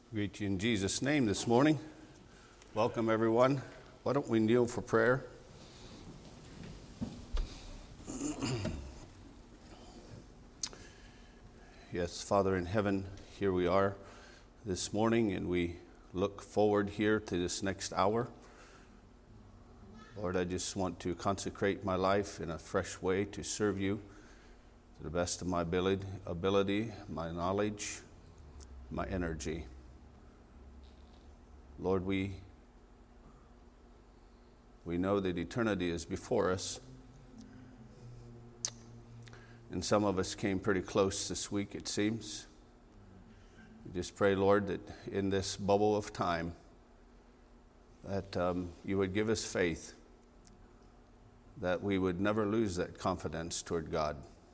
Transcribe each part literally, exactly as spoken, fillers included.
Greet you in Jesus' name this morning. Welcome, everyone. Why don't we kneel for prayer? Yes, Father in heaven, here we are this morning, and we look forward here to this next hour. Lord, I just want to consecrate my life in a fresh way to serve you to the best of my ability, ability, my knowledge, my energy. Lord, we, we know that eternity is before us. And some of us came pretty close this week, it seems. We just pray, Lord, that in this bubble of time, that um, you would give us faith, that we would never lose that confidence toward God.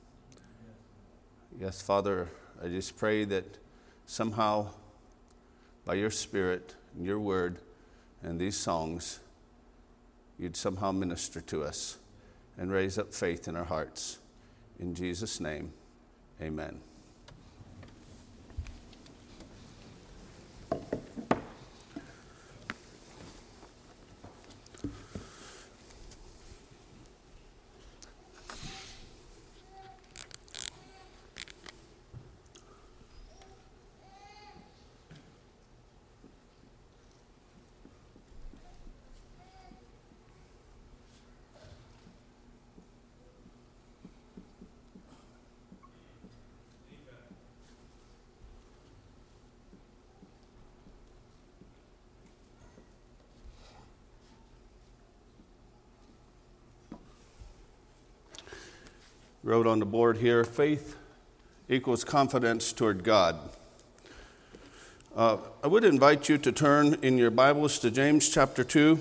Yes, Father, I just pray that somehow, by your Spirit and your word and these songs, you'd somehow minister to us and raise up faith in our hearts. In Jesus' name, amen. Wrote on the board here, faith equals confidence toward God. Uh, I would invite you to turn in your Bibles to James chapter two.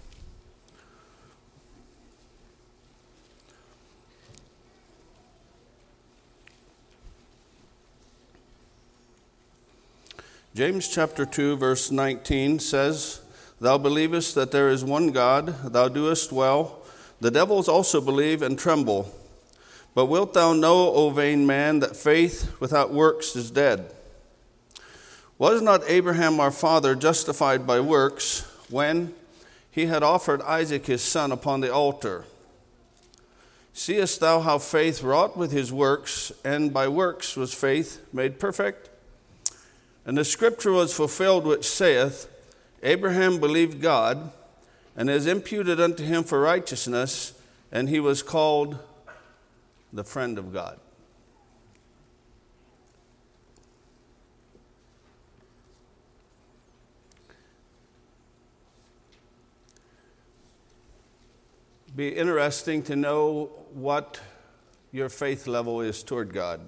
James chapter two, verse nineteen says, "Thou believest that there is one God, thou doest well. The devils also believe and tremble. But wilt thou know, O vain man, that faith without works is dead? Was not Abraham our father justified by works when he had offered Isaac his son upon the altar? Seest thou how faith wrought with his works, and by works was faith made perfect? And the scripture was fulfilled which saith, Abraham believed God, and is imputed unto him for righteousness, and he was called the friend of God." Be interesting to know what your faith level is toward God.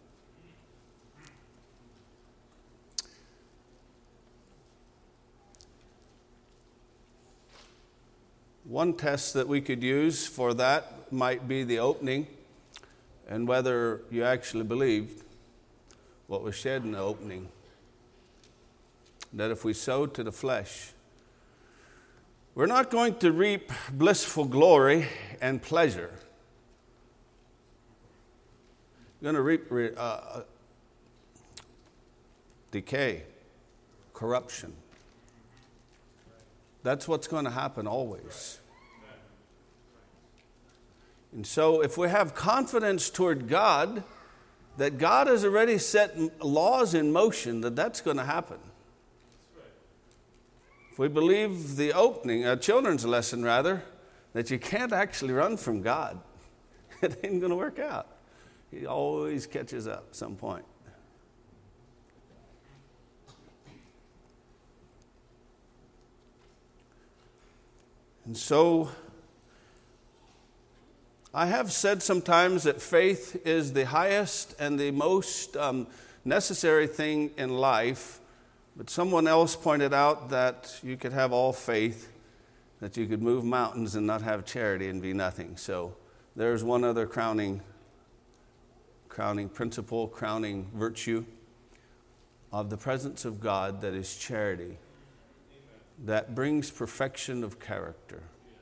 One test that we could use for that might be the opening, and whether you actually believed what was said in the opening. That if we sow to the flesh, we're not going to reap blissful glory and pleasure. You're going to reap uh, decay, corruption. That's what's going to happen always. And so if we have confidence toward God, that God has already set laws in motion, that that's going to happen. If we believe the opening, a children's lesson rather, that you can't actually run from God, it ain't going to work out. He always catches up at some point. And so I have said sometimes that faith is the highest and the most um, necessary thing in life, but someone else pointed out that you could have all faith, that you could move mountains and not have charity and be nothing. So there's one other crowning, crowning principle, crowning virtue of the presence of God, that is charity, that brings perfection of character.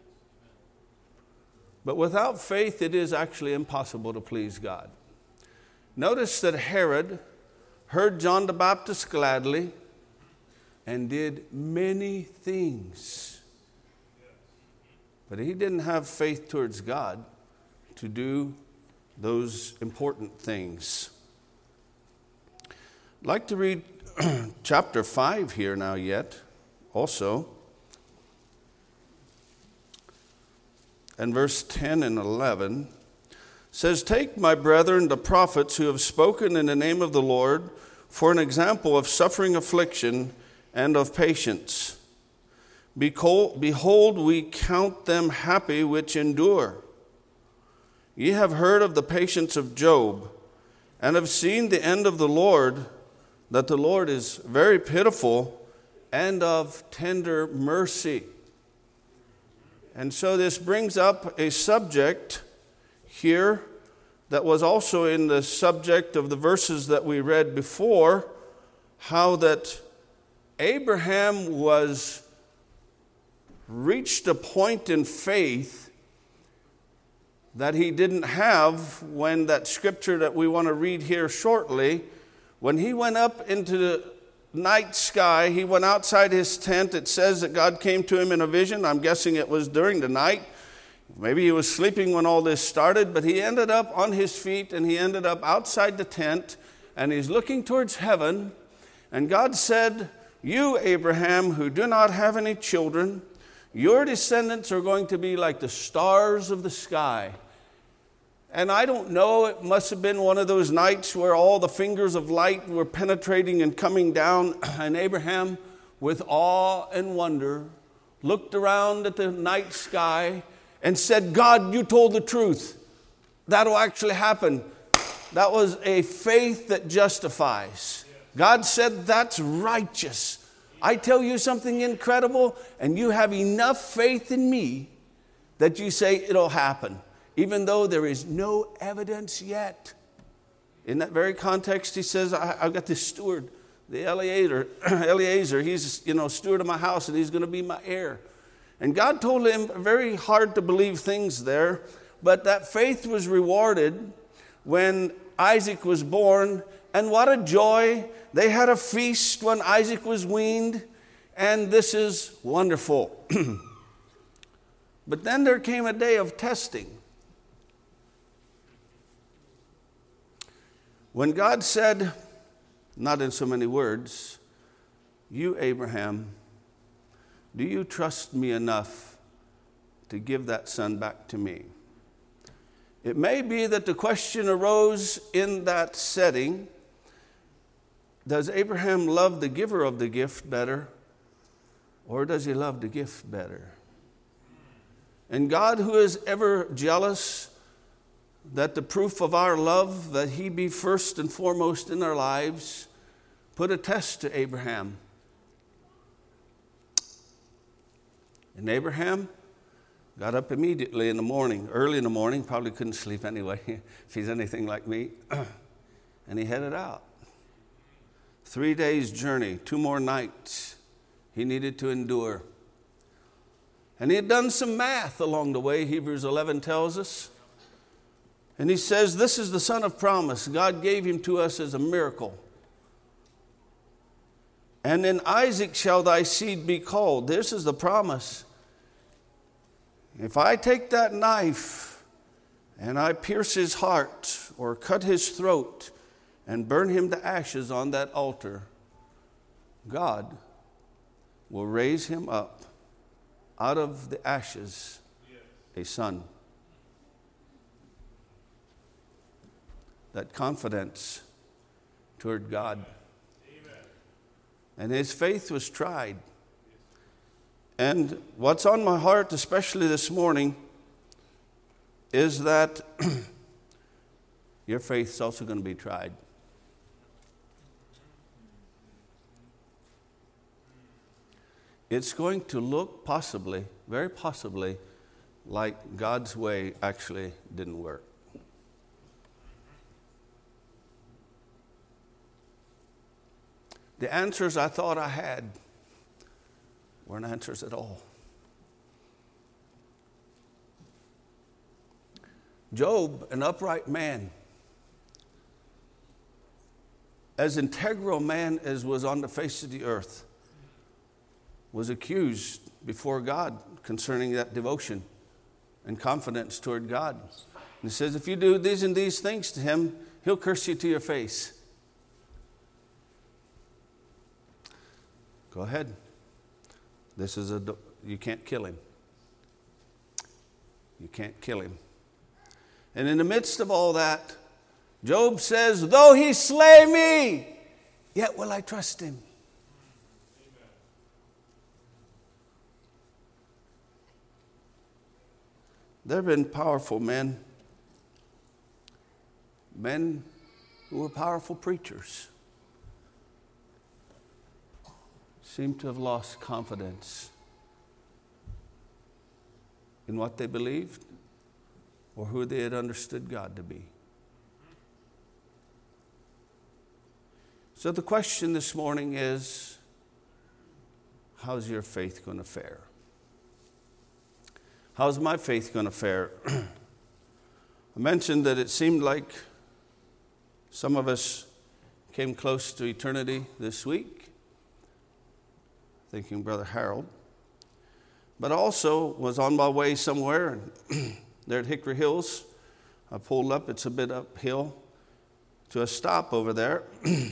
But without faith, it is actually impossible to please God. Notice that Herod heard John the Baptist gladly, and did many things. But he didn't have faith towards God to do those important things. I'd like to read chapter five here now yet, also. And verse ten and eleven says, "Take, my brethren, the prophets who have spoken in the name of the Lord, for an example of suffering affliction and of patience. Behold, we count them happy which endure. Ye have heard of the patience of Job, and have seen the end of the Lord, that the Lord is very pitiful and of tender mercy." And so this brings up a subject here that was also in the subject of the verses that we read before, how that Abraham was reached a point in faith that he didn't have when that scripture that we want to read here shortly, when he went up into the night sky, he went outside his tent. It says that God came to him in a vision. I'm guessing it was during the night. Maybe he was sleeping when all this started, but he ended up on his feet and he ended up outside the tent and he's looking towards heaven. And God said, "You, Abraham, who do not have any children, your descendants are going to be like the stars of the sky." And I don't know, it must have been one of those nights where all the fingers of light were penetrating and coming down. And Abraham, with awe and wonder, looked around at the night sky and said, "God, you told the truth. That'll actually happen." That was a faith that justifies. God said, "That's righteous. I tell you something incredible, and you have enough faith in me that you say it'll happen, even though there is no evidence yet." In that very context, he says, I, I've got this steward, the Eliezer, Eliezer, he's, you know, steward of my house, and he's going to be my heir. And God told him very hard to believe things there, but that faith was rewarded when Isaac was born. And what a joy. They had a feast when Isaac was weaned, and this is wonderful. But then there came a day of testing, when God said, not in so many words, "You, Abraham, do you trust me enough to give that son back to me?" It may be that the question arose in that setting, does Abraham love the giver of the gift better, or does he love the gift better? And God, who is ever jealous that the proof of our love, that he be first and foremost in our lives, put a test to Abraham. And Abraham got up immediately in the morning, early in the morning, probably couldn't sleep anyway, if he's anything like me, and he headed out. Three days' journey, two more nights he needed to endure. And he had done some math along the way, Hebrews eleven tells us. And he says, this is the son of promise. God gave him to us as a miracle. "And in Isaac shall thy seed be called." This is the promise. If I take that knife and I pierce his heart or cut his throat and burn him to ashes on that altar, God will raise him up out of the ashes a son. That confidence toward God. And his faith was tried. And what's on my heart, especially this morning, is that your faith is also going to be tried. It's going to look possibly, very possibly, like God's way actually didn't work. The answers I thought I had weren't answers at all. Job, an upright man, as integral man as was on the face of the earth, was accused before God concerning that devotion and confidence toward God. And he says, if you do these and these things to him, he'll curse you to your face. Go ahead. This is a, you can't kill him. You can't kill him. And in the midst of all that, Job says, though he slay me, yet will I trust him. There have been powerful men, men who were powerful preachers, seem to have lost confidence in what they believed or who they had understood God to be. So the question this morning is, how's your faith going to fare? How's my faith going to fare? I mentioned that it seemed like some of us came close to eternity this week, thinking Brother Harold, but also was on my way somewhere there at Hickory Hills. I pulled up, it's a bit uphill, to a stop over there.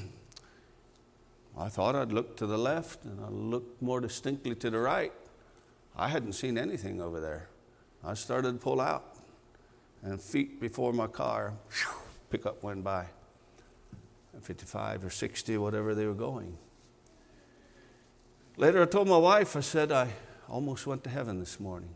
I thought I'd look to the left, and I looked more distinctly to the right. I hadn't seen anything over there. I started to pull out, and feet before my car, pickup went by, fifty-five or sixty, whatever they were going. Later I told my wife, I said, I almost went to heaven this morning.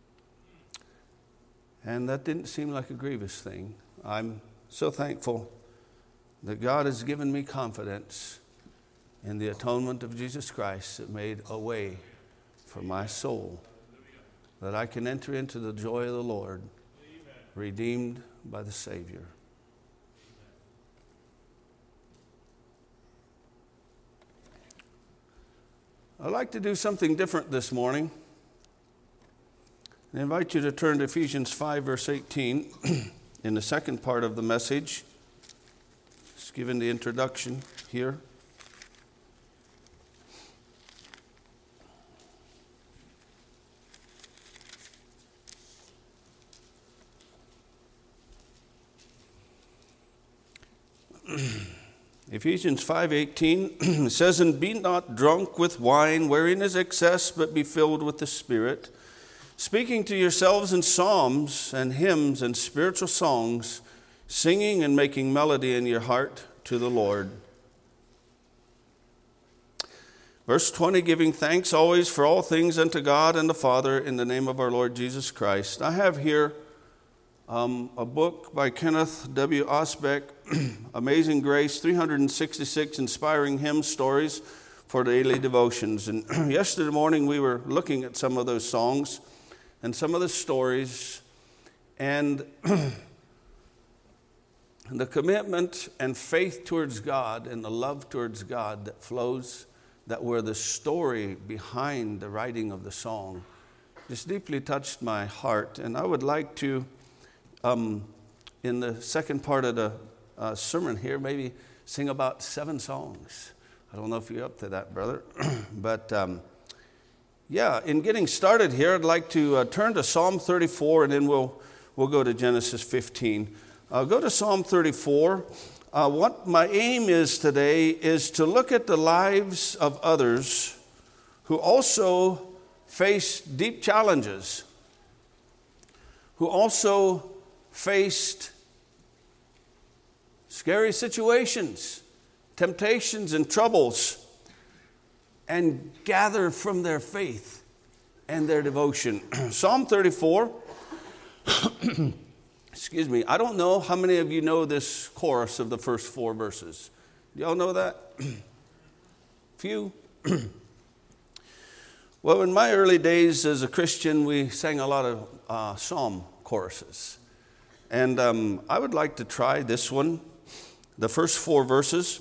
And that didn't seem like a grievous thing. I'm so thankful that God has given me confidence in the atonement of Jesus Christ that made a way for my soul, that I can enter into the joy of the Lord, redeemed by the Savior. I'd like to do something different this morning. I invite you to turn to Ephesians five, verse eighteen, in the second part of the message. Just given the introduction here. Ephesians five eighteen says, and be not drunk with wine, wherein is excess, but be filled with the Spirit, speaking to yourselves in psalms and hymns and spiritual songs, singing and making melody in your heart to the Lord. Verse twenty, giving thanks always for all things unto God and the Father in the name of our Lord Jesus Christ. I have here Um, a book by Kenneth W. Osbeck, Amazing Grace, three hundred sixty-six Inspiring Hymn Stories for Daily Devotions. And yesterday morning we were looking at some of those songs and some of the stories, and the commitment and faith towards God and the love towards God that flows, that were the story behind the writing of the song, just deeply touched my heart. And I would like to Um, in the second part of the uh, sermon here, maybe sing about seven songs. I don't know if you're up to that, brother. but um, yeah, in getting started here, I'd like to uh, turn to Psalm thirty-four, and then we'll we'll go to Genesis fifteen. Uh, go to Psalm thirty-four. Uh, what my aim is today is to look at the lives of others who also face deep challenges, who also faced scary situations, temptations, and troubles, and gather from their faith and their devotion. Psalm thirty-four, excuse me, I don't know how many of you know this chorus of the first four verses. Do y'all know that? Few? Well, in my early days as a Christian, we sang a lot of uh, psalm choruses. And um, I would like to try this one, the first four verses.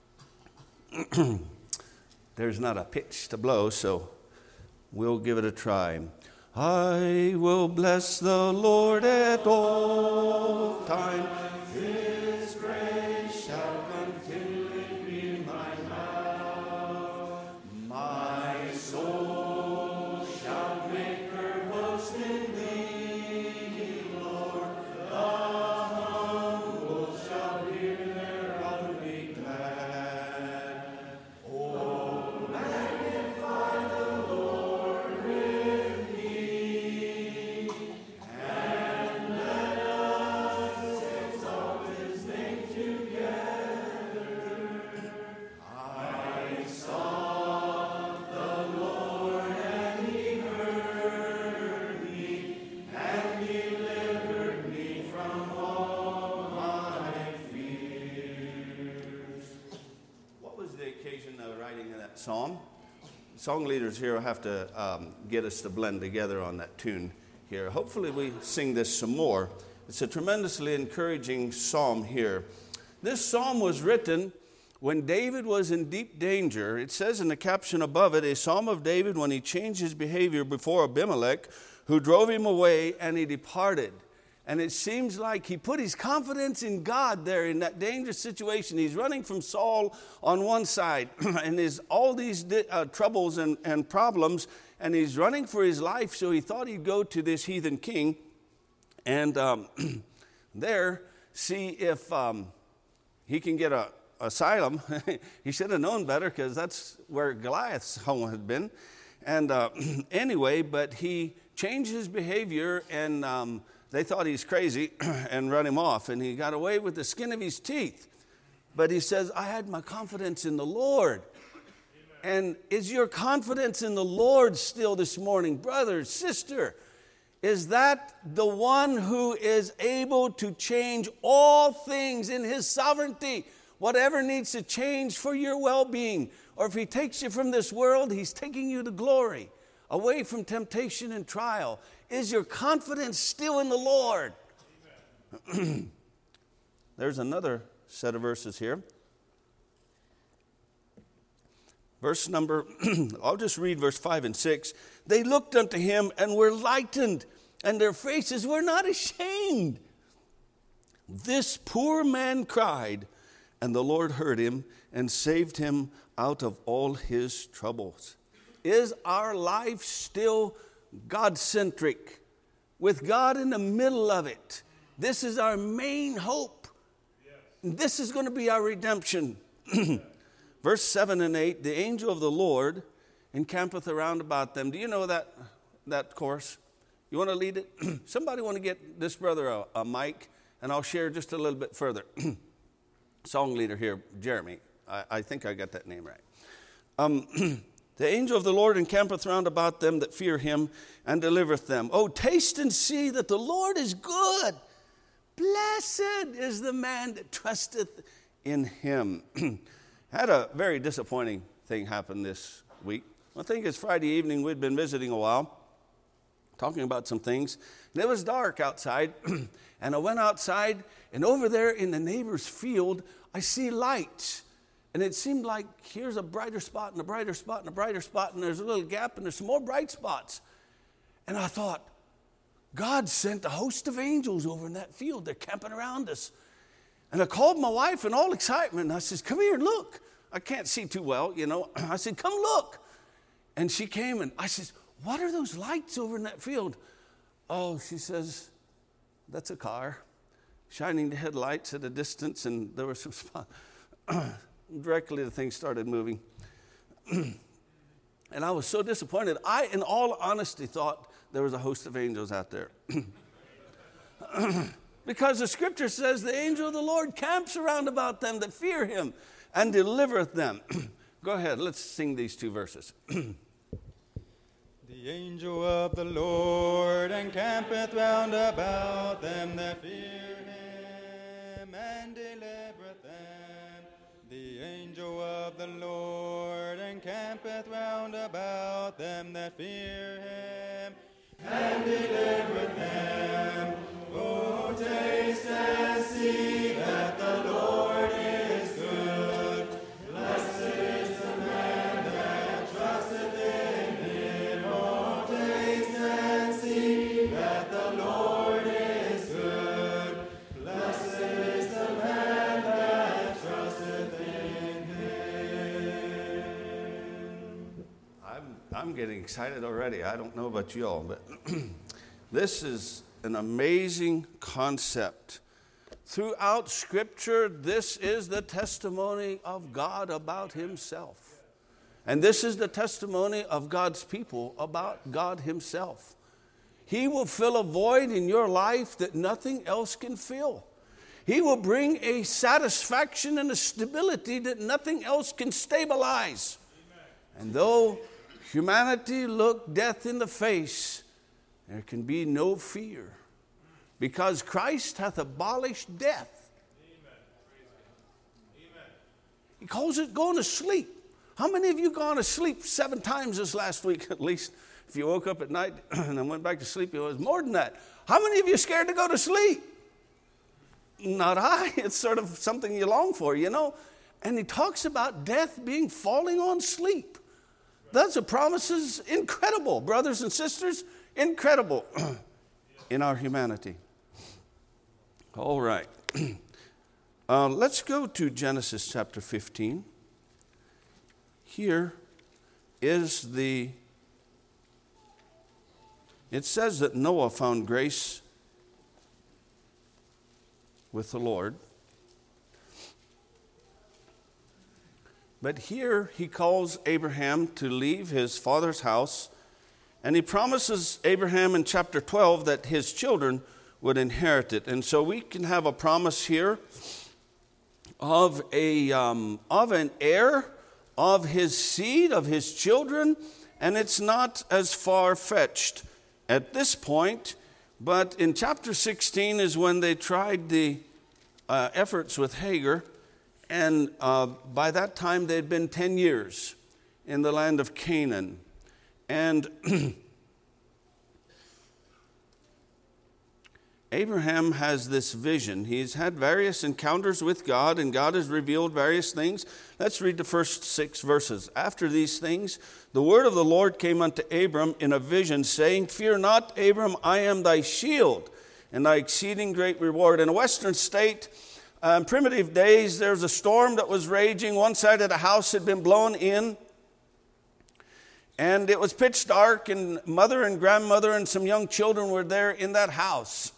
There's not a pitch to blow, so we'll give it a try. I will bless the Lord at all times. His praise shall continually be in my mouth. My soul occasion of writing of that psalm. Song leaders here will have to um, get us to blend together on that tune here. Hopefully we sing this some more. It's a tremendously encouraging psalm here. This psalm was written when David was in deep danger. It says in the caption above it, a psalm of David when he changed his behavior before Abimelech, who drove him away, and he departed. And it seems like he put his confidence in God there in that dangerous situation. He's running from Saul on one side, and there's all these uh, troubles and, and problems, and he's running for his life, so he thought he'd go to this heathen king and um, there see if um, he can get a asylum. He should have known better, because that's where Goliath's home had been. And uh, anyway, but he changed his behavior, and um, they thought he's crazy and run him off, and he got away with the skin of his teeth. But he says, I had my confidence in the Lord. Amen. And is your confidence in the Lord still this morning, brother, sister? Is that the one who is able to change all things in his sovereignty? Whatever needs to change for your well-being, or if he takes you from this world, he's taking you to glory, away from temptation and trial. Is your confidence still in the Lord? There's another set of verses here. Verse number, I'll just read verse five and six. They looked unto him and were lightened, and their faces were not ashamed. This poor man cried, and the Lord heard him and saved him out of all his troubles. Is our life still God-centric, with God in the middle of it? This is our main hope. Yes. This is going to be our redemption. Verse seven and eight, the angel of the Lord encampeth around about them. Do you know that, that chorus? You want to lead it? Somebody want to get this brother a, a mic, and I'll share just a little bit further. Song leader here, Jeremy. I, I think I got that name right. Um, the angel of the Lord encampeth round about them that fear him, and delivereth them. Oh, taste and see that the Lord is good. Blessed is the man that trusteth in him. Had a very disappointing thing happen this week. I think it's Friday evening. We'd been visiting a while, talking about some things. And it was dark outside, and I went outside, and over there in the neighbor's field, I see lights. And it seemed like here's a brighter spot and a brighter spot and a brighter spot, and there's a little gap, and there's some more bright spots. And I thought, God sent a host of angels over in that field. They're camping around us. And I called my wife in all excitement, and I said, come here and look. I can't see too well, you know. I said, come look. And she came, and I said, what are those lights over in that field? Oh, she says, that's a car shining the headlights at a distance, and there was some spot. Directly the thing started moving. And I was so disappointed. I, in all honesty, thought there was a host of angels out there. Because the scripture says the angel of the Lord camps around about them that fear him and delivereth them. Go ahead, let's sing these two verses. The angel of the Lord encampeth round about them that fear him and delivereth them. The angel of the Lord encampeth round about them that fear him and delivereth them. Oh, taste and see that the Lord is good. Blessed is the man that trusteth in him. Oh, taste and see that the Lord is good. Blessed is the man that trusteth in him. I'm, I'm getting excited already. I don't know about you all, but this is an amazing concept. Throughout Scripture, this is the testimony of God about himself. And this is the testimony of God's people about God himself. He will fill a void in your life that nothing else can fill. He will bring a satisfaction and a stability that nothing else can stabilize. And though humanity look death in the face, there can be no fear, because Christ hath abolished death. Amen. He calls it going to sleep. How many of you gone to sleep seven times this last week at least? If you woke up at night and then went back to sleep, it was more than that. How many of you are scared to go to sleep? Not I. It's sort of something you long for, you know. And he talks about death being falling on sleep. That's a promise is incredible, brothers and sisters, incredible in our humanity. All right. Uh, let's go to Genesis chapter fifteen. Here is the, it says that Noah found grace with the Lord. But here he calls Abraham to leave his father's house, and he promises Abraham in chapter twelve that his children would inherit it. And so we can have a promise here of a um, of an heir, of his seed, of his children, and it's not as far-fetched at this point. But in chapter sixteen is when they tried the uh, efforts with Hagar, and uh, by that time they'd been ten years in the land of Canaan. And Abraham has this vision. He's had various encounters with God, and God has revealed various things. Let's read the first six verses. After these things, the word of the Lord came unto Abram in a vision, saying, Fear not, Abram, I am thy shield, and thy exceeding great reward. In a western state, uh, in primitive days, there was a storm that was raging. One side of the house had been blown in, and it was pitch dark, and mother and grandmother and some young children were there in that house.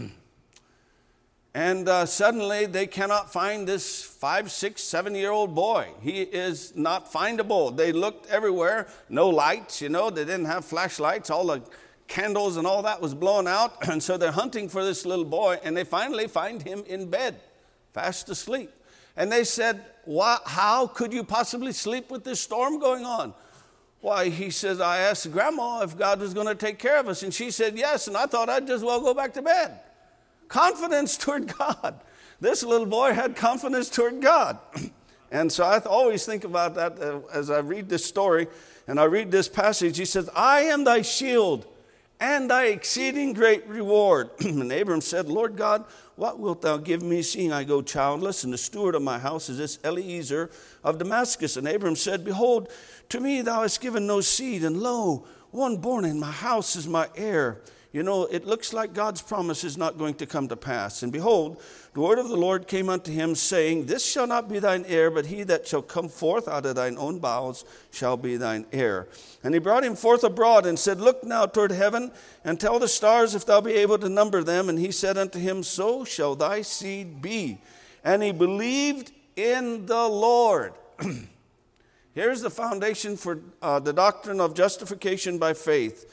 And uh, suddenly they cannot find this five, six, seven-year-old boy. He is not findable. They looked everywhere. No lights, you know. They didn't have flashlights. All the candles and all that was blown out. And so they're hunting for this little boy, and they finally find him in bed, fast asleep. And they said, Why, how could you possibly sleep with this storm going on? Why, he says, I asked Grandma if God was going to take care of us, and she said yes, and I thought I'd just well go back to bed. Confidence toward God. This little boy had confidence toward God. And so I always think about that uh, as I read this story, and I read this passage. He says, I am thy shield and thy exceeding great reward. And Abram said, Lord God, what wilt thou give me, seeing I go childless, and the steward of my house is this Eliezer of Damascus? And Abram said, Behold, to me thou hast given no seed, and lo, one born in my house is my heir. You know, it looks like God's promise is not going to come to pass. And behold, the word of the Lord came unto him, saying, This shall not be thine heir, but he that shall come forth out of thine own bowels shall be thine heir. And he brought him forth abroad, and said, Look now toward heaven, and tell the stars if thou be able to number them. And he said unto him, So shall thy seed be. And he believed in the Lord. Here's the foundation for uh, the doctrine of justification by faith.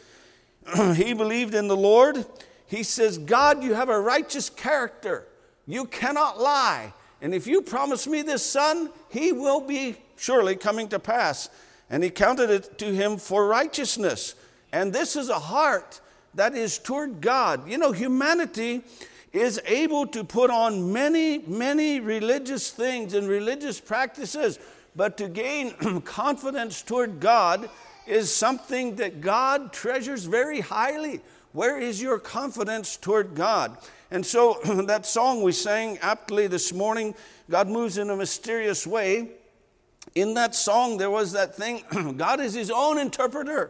He believed in the Lord. He says, God, you have a righteous character. You cannot lie. And if you promise me this son, he will be surely coming to pass. And he counted it to him for righteousness. And this is a heart that is toward God. You know, humanity is able to put on many, many religious things and religious practices, but to gain confidence toward God is something that God treasures very highly. Where is your confidence toward God? And so that song we sang aptly this morning, God moves in a mysterious way. In that song there was that thing, God is his own interpreter.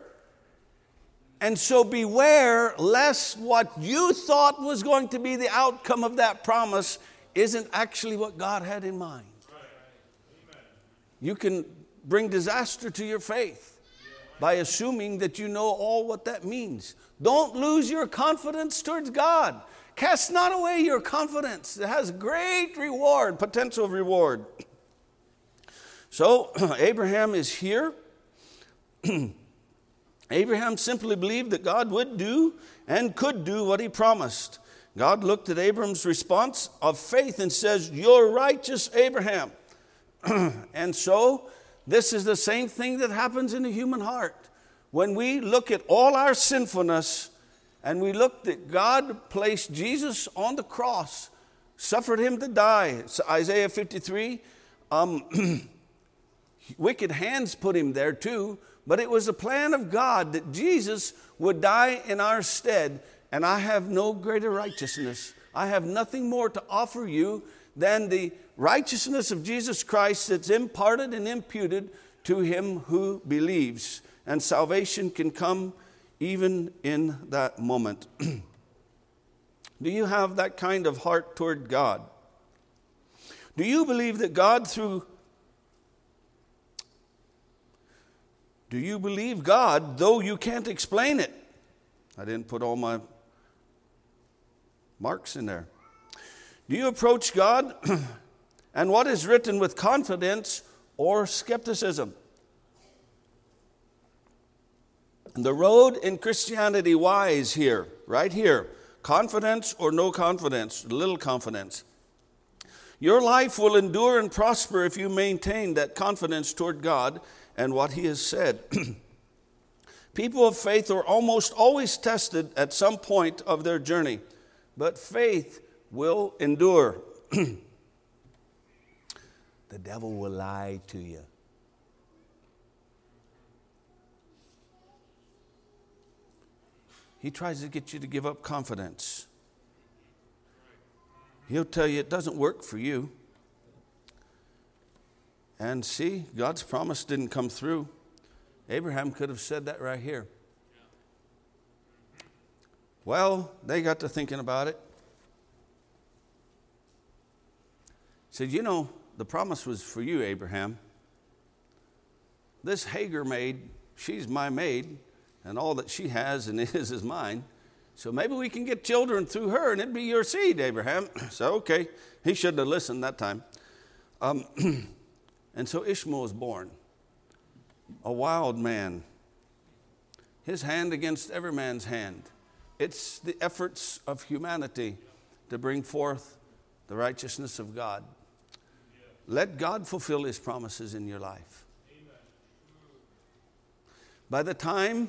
And so beware lest what you thought was going to be the outcome of that promise isn't actually what God had in mind. You can bring disaster to your faith by assuming that you know all what that means. Don't lose your confidence towards God. Cast not away your confidence. It has great reward, potential reward. So Abraham is here. Abraham simply believed that God would do and could do what he promised. God looked at Abraham's response of faith and says, You're righteous, Abraham. And so this is the same thing that happens in the human heart. When we look at all our sinfulness and we look that God placed Jesus on the cross, suffered him to die. It's Isaiah fifty-three. Um, wicked hands put him there too, but it was a plan of God that Jesus would die in our stead, and I have no greater righteousness. I have nothing more to offer you than the righteousness of Jesus Christ that's imparted and imputed to him who believes. And salvation can come even in that moment. Do you have that kind of heart toward God? Do you believe that God through... Do you believe God though you can't explain it? I didn't put all my marks in there. Do you approach God and what is written with confidence or skepticism? The road in Christianity Y is here, right here. Confidence or no confidence, little confidence. Your life will endure and prosper if you maintain that confidence toward God and what he has said. People of faith are almost always tested at some point of their journey, but faith will endure. The devil will lie to you. He tries to get you to give up confidence. He'll tell you it doesn't work for you. And see, God's promise didn't come through. Abraham could have said that right here. Well, they got to thinking about it. Said, you know, the promise was for you, Abraham. This Hagar maid, she's my maid, and all that she has and is is mine. So maybe we can get children through her, and it'd be your seed, Abraham. So, okay, he shouldn't have listened that time. Um, and so Ishmael was born, a wild man, his hand against every man's hand. It's the efforts of humanity to bring forth the righteousness of God. Let God fulfill his promises in your life. By the time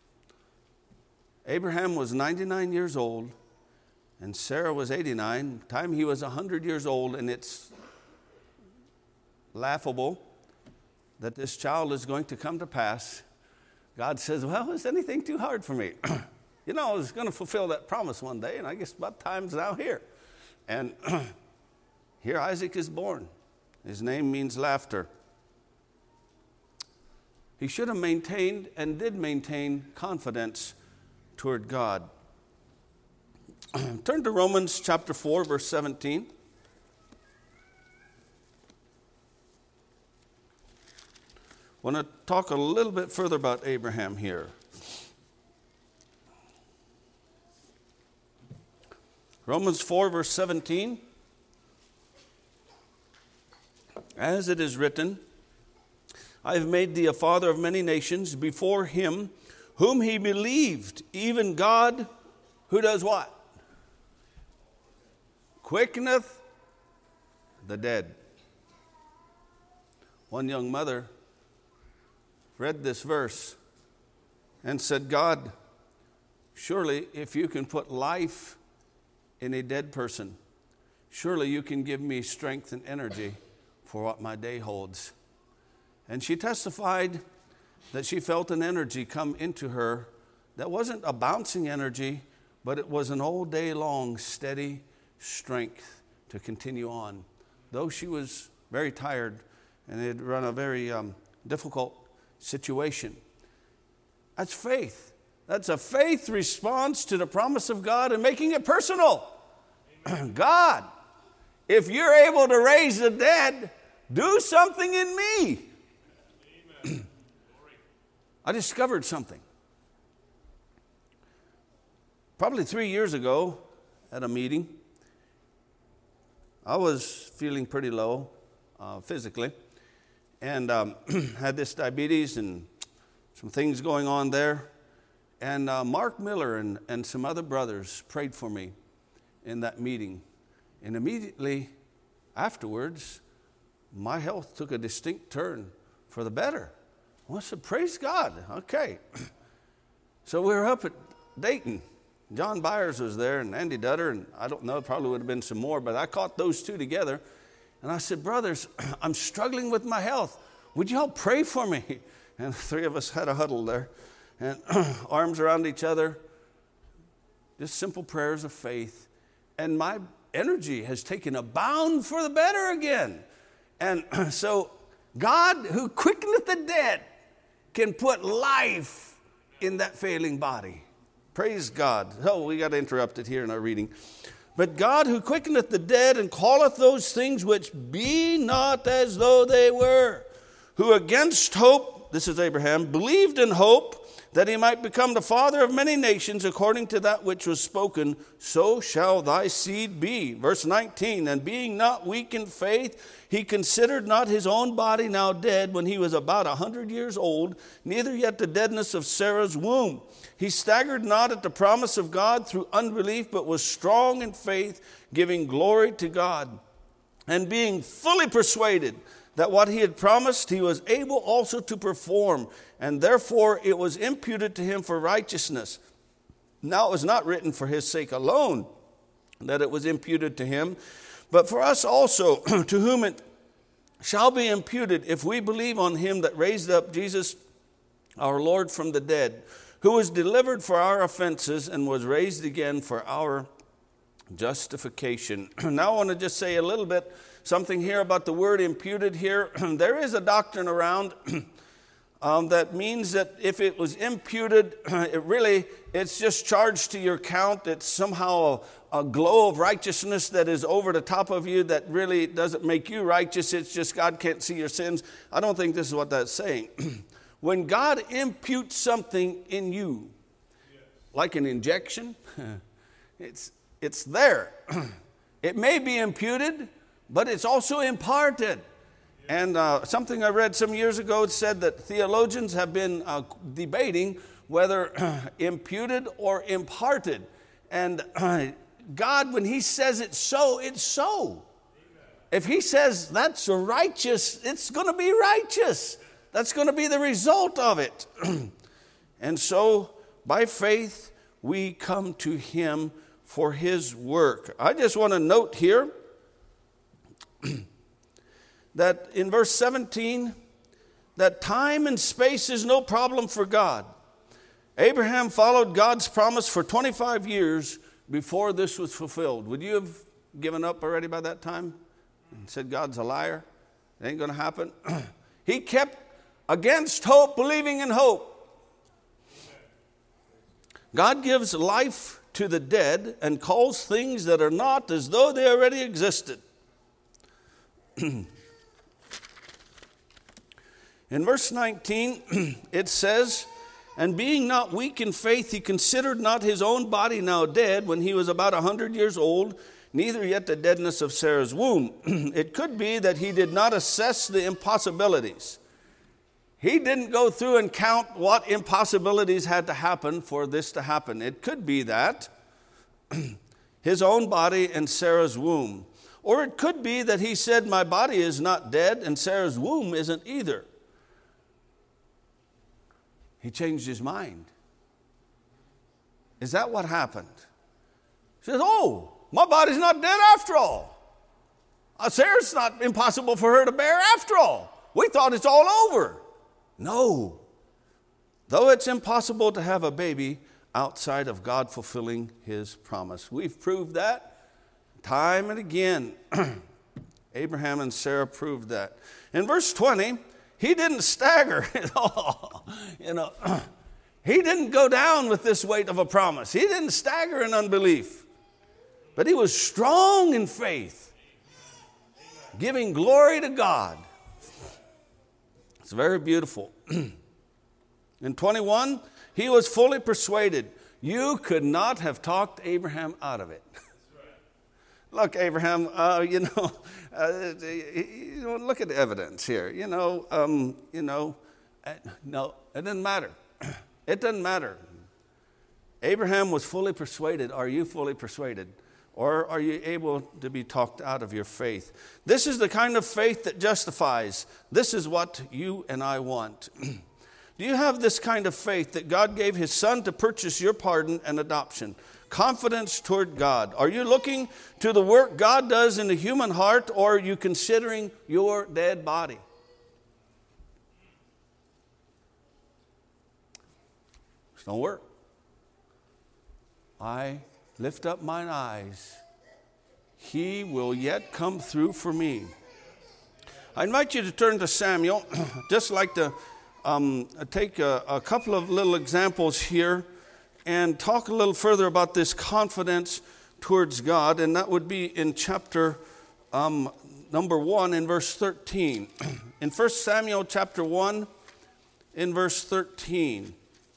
Abraham was ninety-nine years old and Sarah was eighty-nine, time he was one hundred years old, and it's laughable that this child is going to come to pass. God says, well, is anything too hard for me? You know, I was going to fulfill that promise one day, and I guess about time's now here. And here Isaac is born. His name means laughter. He should have maintained and did maintain confidence toward God. Turn to Romans chapter four, verse seventeen. I want to talk a little bit further about Abraham here. Romans four, verse seventeen. As it is written, I have made thee a father of many nations before him whom he believed, even God, who does what? Quickeneth the dead. One young mother read this verse and said, God, surely if you can put life in a dead person, surely you can give me strength and energy for what my day holds. And she testified that she felt an energy come into her that wasn't a bouncing energy, but it was an all day long steady strength to continue on. Though she was very tired and had run a very um, difficult situation. That's faith. That's a faith response to the promise of God and making it personal. God, if you're able to raise the dead, do something in me. I discovered something. Probably three years ago at a meeting, I was feeling pretty low uh, physically and um, had this diabetes and some things going on there. And uh, Mark Miller and, and some other brothers prayed for me in that meeting. And immediately afterwards, my health took a distinct turn for the better. I said, praise God. Okay. So we were up at Dayton. John Byers was there and Andy Dutter, and I don't know, probably would have been some more, but I caught those two together. And I said, brothers, I'm struggling with my health. would you all pray for me? And the three of us had a huddle there, and arms around each other, just simple prayers of faith. And my energy has taken a bound for the better again. And so God, who quickeneth the dead, can put life in that failing body. Praise God. Oh, we got interrupted here in our reading. But God, who quickeneth the dead and calleth those things which be not as though they were, who against hope, this is Abraham, believed in hope that he might become the father of many nations, according to that which was spoken, so shall thy seed be. Verse nineteen, and being not weak in faith, he considered not his own body now dead when he was about a hundred years old, neither yet the deadness of Sarah's womb. He staggered not at the promise of God through unbelief, but was strong in faith, giving glory to God, and being fully persuaded that what he had promised he was able also to perform, and therefore it was imputed to him for righteousness. Now it was not written for his sake alone that it was imputed to him, but for us also, to whom it shall be imputed if we believe on him that raised up Jesus our Lord from the dead, who was delivered for our offenses and was raised again for our justification. Now I want to just say a little bit something here about the word imputed here. There is a doctrine around um, that means that if it was imputed, it really, it's just charged to your account. It's somehow a, a glow of righteousness that is over the top of you that really doesn't make you righteous. It's just God can't see your sins. I don't think this is what that's saying. When God imputes something in you, like an injection, it's, it's there. It may be imputed, but it's also imparted. And uh, something I read some years ago said that theologians have been uh, debating whether imputed or imparted. And uh, God, when he says it's so, it's so. If he says that's righteous, it's going to be righteous. That's going to be the result of it. And so, by faith, we come to him for his work. I just want to note here that in verse seventeen, that time and space is no problem for God. Abraham followed God's promise for twenty-five years before this was fulfilled. Would you have given up already by that time and said God's a liar? It ain't going to happen. He kept against hope, believing in hope. God gives life to the dead and calls things that are not as though they already existed. In verse nineteen, it says, and being not weak in faith, he considered not his own body now dead when he was about a hundred years old, neither yet the deadness of Sarah's womb. It could be that he did not assess the impossibilities. He didn't go through and count what impossibilities had to happen for this to happen. It could be that his own body and Sarah's womb. Or it could be that he said, my body is not dead and Sarah's womb isn't either. He changed his mind. Is that what happened? He says, oh, my body's not dead after all. Uh, Sarah's not impossible for her to bear after all. We thought it's all over. No. Though it's impossible to have a baby outside of God fulfilling his promise. We've proved that time and again. Abraham and Sarah proved that. In verse twenty, he didn't stagger at all. You know, he didn't go down with this weight of a promise. He didn't stagger in unbelief. But he was strong in faith, giving glory to God. It's very beautiful. In twenty-one, he was fully persuaded. You could not have talked Abraham out of it. Look, Abraham, uh, you know, uh, you know, look at the evidence here. You know, um, you know, uh, no, it doesn't matter. It doesn't matter. Abraham was fully persuaded. Are you fully persuaded? Or are you able to be talked out of your faith? This is the kind of faith that justifies. This is what you and I want. Do you have this kind of faith that God gave his son to purchase your pardon and adoption? Confidence toward God. Are you looking to the work God does in the human heart, or are you considering your dead body? It don't work. I lift up mine eyes. He will yet come through for me. I invite you to turn to Samuel. Just like to um, take a, a couple of little examples here and talk a little further about this confidence towards God. And that would be in chapter um, number one in verse thirteen. In First Samuel chapter one in verse thirteen.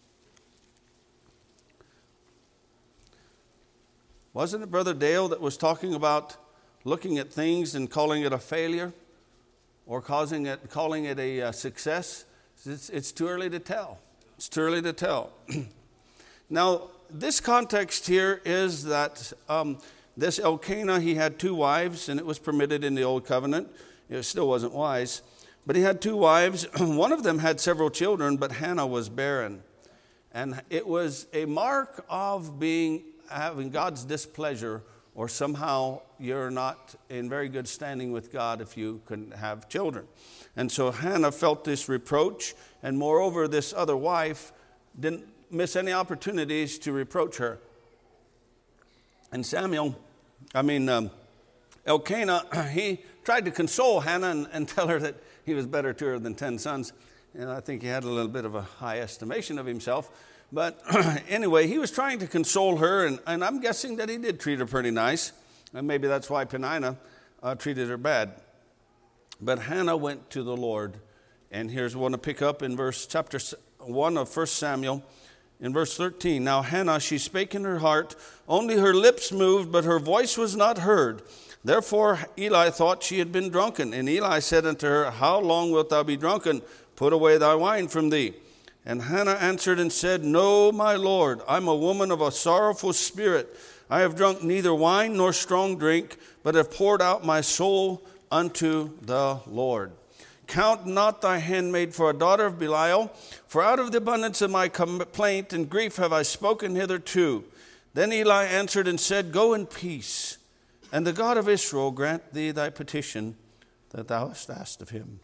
Wasn't it Brother Dale that was talking about looking at things and calling it a failure or causing it, calling it a uh, success? It's, it's too early to tell. It's too early to tell. Now, this context here is that um, this Elkanah, he had two wives, and it was permitted in the Old Covenant. It still wasn't wise. But he had two wives. One of them had several children, but Hannah was barren. And it was a mark of being having God's displeasure, or somehow you're not in very good standing with God if you couldn't have children. And so Hannah felt this reproach, and moreover, this other wife didn't miss any opportunities to reproach her. And Samuel, I mean, um, Elkanah, he tried to console Hannah and, and tell her that he was better to her than ten sons. And I think he had a little bit of a high estimation of himself. But anyway, he was trying to console her, and, and I'm guessing that he did treat her pretty nice. And maybe that's why Peninnah uh, treated her bad. But Hannah went to the Lord. And here's one to pick up in verse chapter one of First Samuel, in verse thirteen. Now Hannah, she spake in her heart, only her lips moved, but her voice was not heard. Therefore Eli thought she had been drunken. And Eli said unto her, How long wilt thou be drunken? Put away thy wine from thee. And Hannah answered and said, No, my Lord, I'm a woman of a sorrowful spirit. I have drunk neither wine nor strong drink, but have poured out my soul unto the Lord. Count not thy handmaid for a daughter of Belial, for out of the abundance of my complaint and grief have I spoken hitherto. Then Eli answered and said, Go in peace, and the God of Israel grant thee thy petition that thou hast asked of him.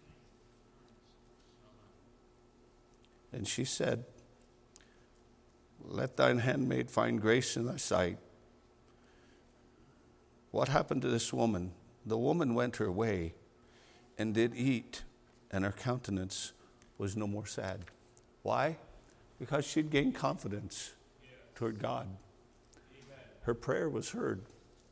And she said, Let thine handmaid find grace in thy sight. What happened to this woman? The woman went her way and did eat, and her countenance was no more sad. Why? Because she'd gained confidence toward God. Her prayer was heard.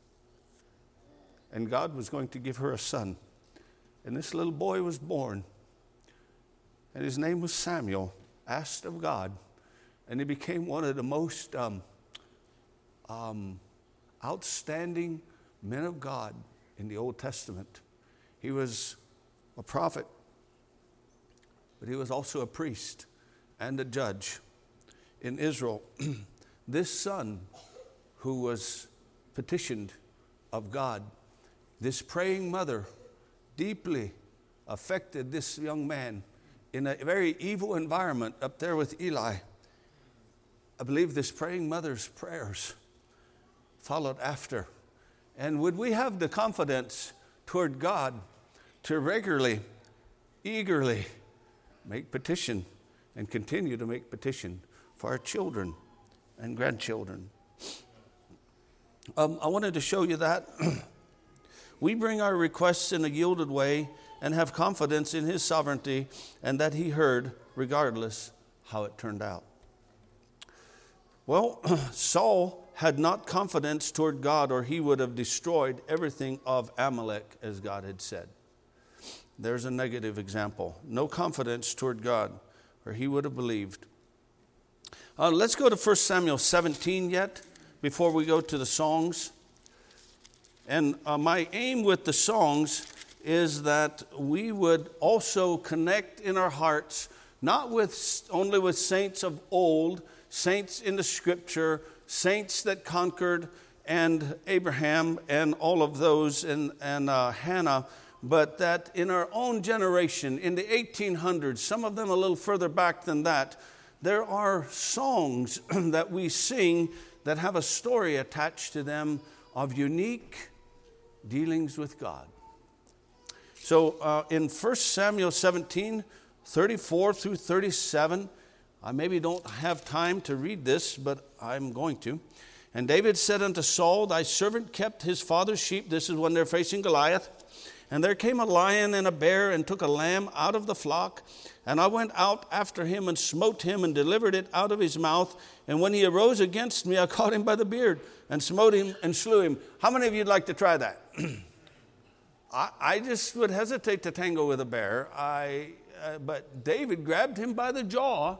And God was going to give her a son. And this little boy was born. And his name was Samuel, asked of God. And he became one of the most um, um, outstanding men of God in the Old Testament. He was a prophet, but he was also a priest and a judge in Israel. This son who was petitioned of God, this praying mother deeply affected this young man in a very evil environment up there with Eli. I believe this praying mother's prayers followed after. And would we have the confidence toward God to regularly, eagerly make petition and continue to make petition for our children and grandchildren? Um, I wanted to show you that. We bring our requests in a yielded way and have confidence in his sovereignty and that he heard regardless how it turned out. Well, Saul had not confidence toward God, or he would have destroyed everything of Amalek, as God had said. There's a negative example. No confidence toward God, or he would have believed. Uh, let's go to First Samuel seventeen yet, before we go to the songs. And uh, my aim with the songs is that we would also connect in our hearts, not with only with saints of old, saints in the Scripture, saints that conquered, and Abraham and all of those, and, and uh, Hannah, but that in our own generation, in the eighteen hundreds, some of them a little further back than that, there are songs that we sing that have a story attached to them of unique dealings with God. So uh, in First Samuel seventeen, thirty-four through thirty-seven, I maybe don't have time to read this, but I'm going to. And David said unto Saul, thy servant kept his father's sheep. This is when they're facing Goliath. And there came a lion and a bear and took a lamb out of the flock. And I went out after him and smote him and delivered it out of his mouth. And when he arose against me, I caught him by the beard and smote him and slew him. How many of you would like to try that? I, I just would hesitate to tangle with a bear. I, uh, but David grabbed him by the jaw,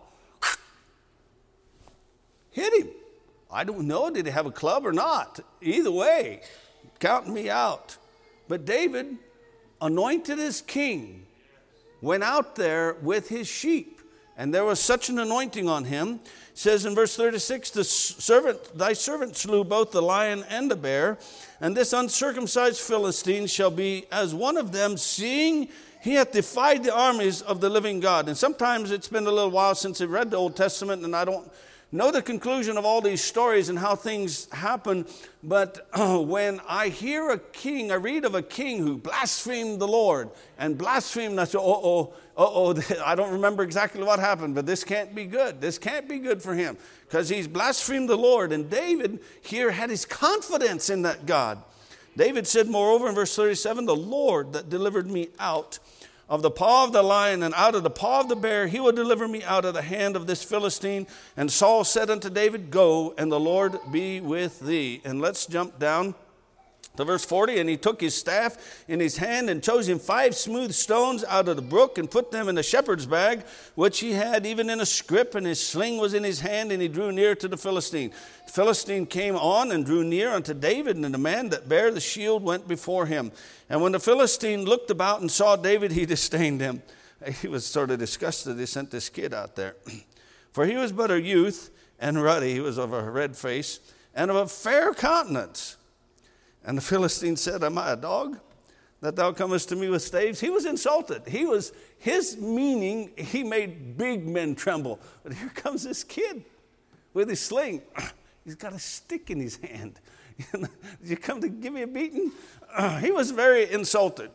hit him. I don't know, did he have a club or not? Either way, count me out. But David, anointed as king, went out there with his sheep. And there was such an anointing on him. It says in verse thirty-six, the servant, thy servant slew both the lion and the bear. And this uncircumcised Philistine shall be as one of them, seeing he hath defied the armies of the living God. And sometimes it's been a little while since I've read the Old Testament, and I don't know the conclusion of all these stories and how things happen, but uh, when I hear a king, I read of a king who blasphemed the Lord and blasphemed, I say, uh-oh, uh-oh, I don't remember exactly what happened, but this can't be good. This can't be good for him because he's blasphemed the Lord. And David here had his confidence in that God. David said, moreover, in verse thirty-seven, the Lord that delivered me out of the paw of the lion and out of the paw of the bear, he will deliver me out of the hand of this Philistine. And Saul said unto David, go, and the Lord be with thee. And let's jump down to verse forty. And he took his staff in his hand and chose him five smooth stones out of the brook and put them in a shepherd's bag, which he had even in a scrip, and his sling was in his hand, and he drew near to the Philistine. The Philistine came on and drew near unto David, and the man that bare the shield went before him. And when the Philistine looked about and saw David, he disdained him. He was sort of disgusted he sent this kid out there. For he was but a youth and ruddy. He was of a red face and of a fair countenance. And the Philistine said, am I a dog that thou comest to me with staves? He was insulted. He was, his meaning, he made big men tremble. But here comes this kid with his sling. He's got a stick in his hand. Did you come to give me a beating? Uh, he was very insulted.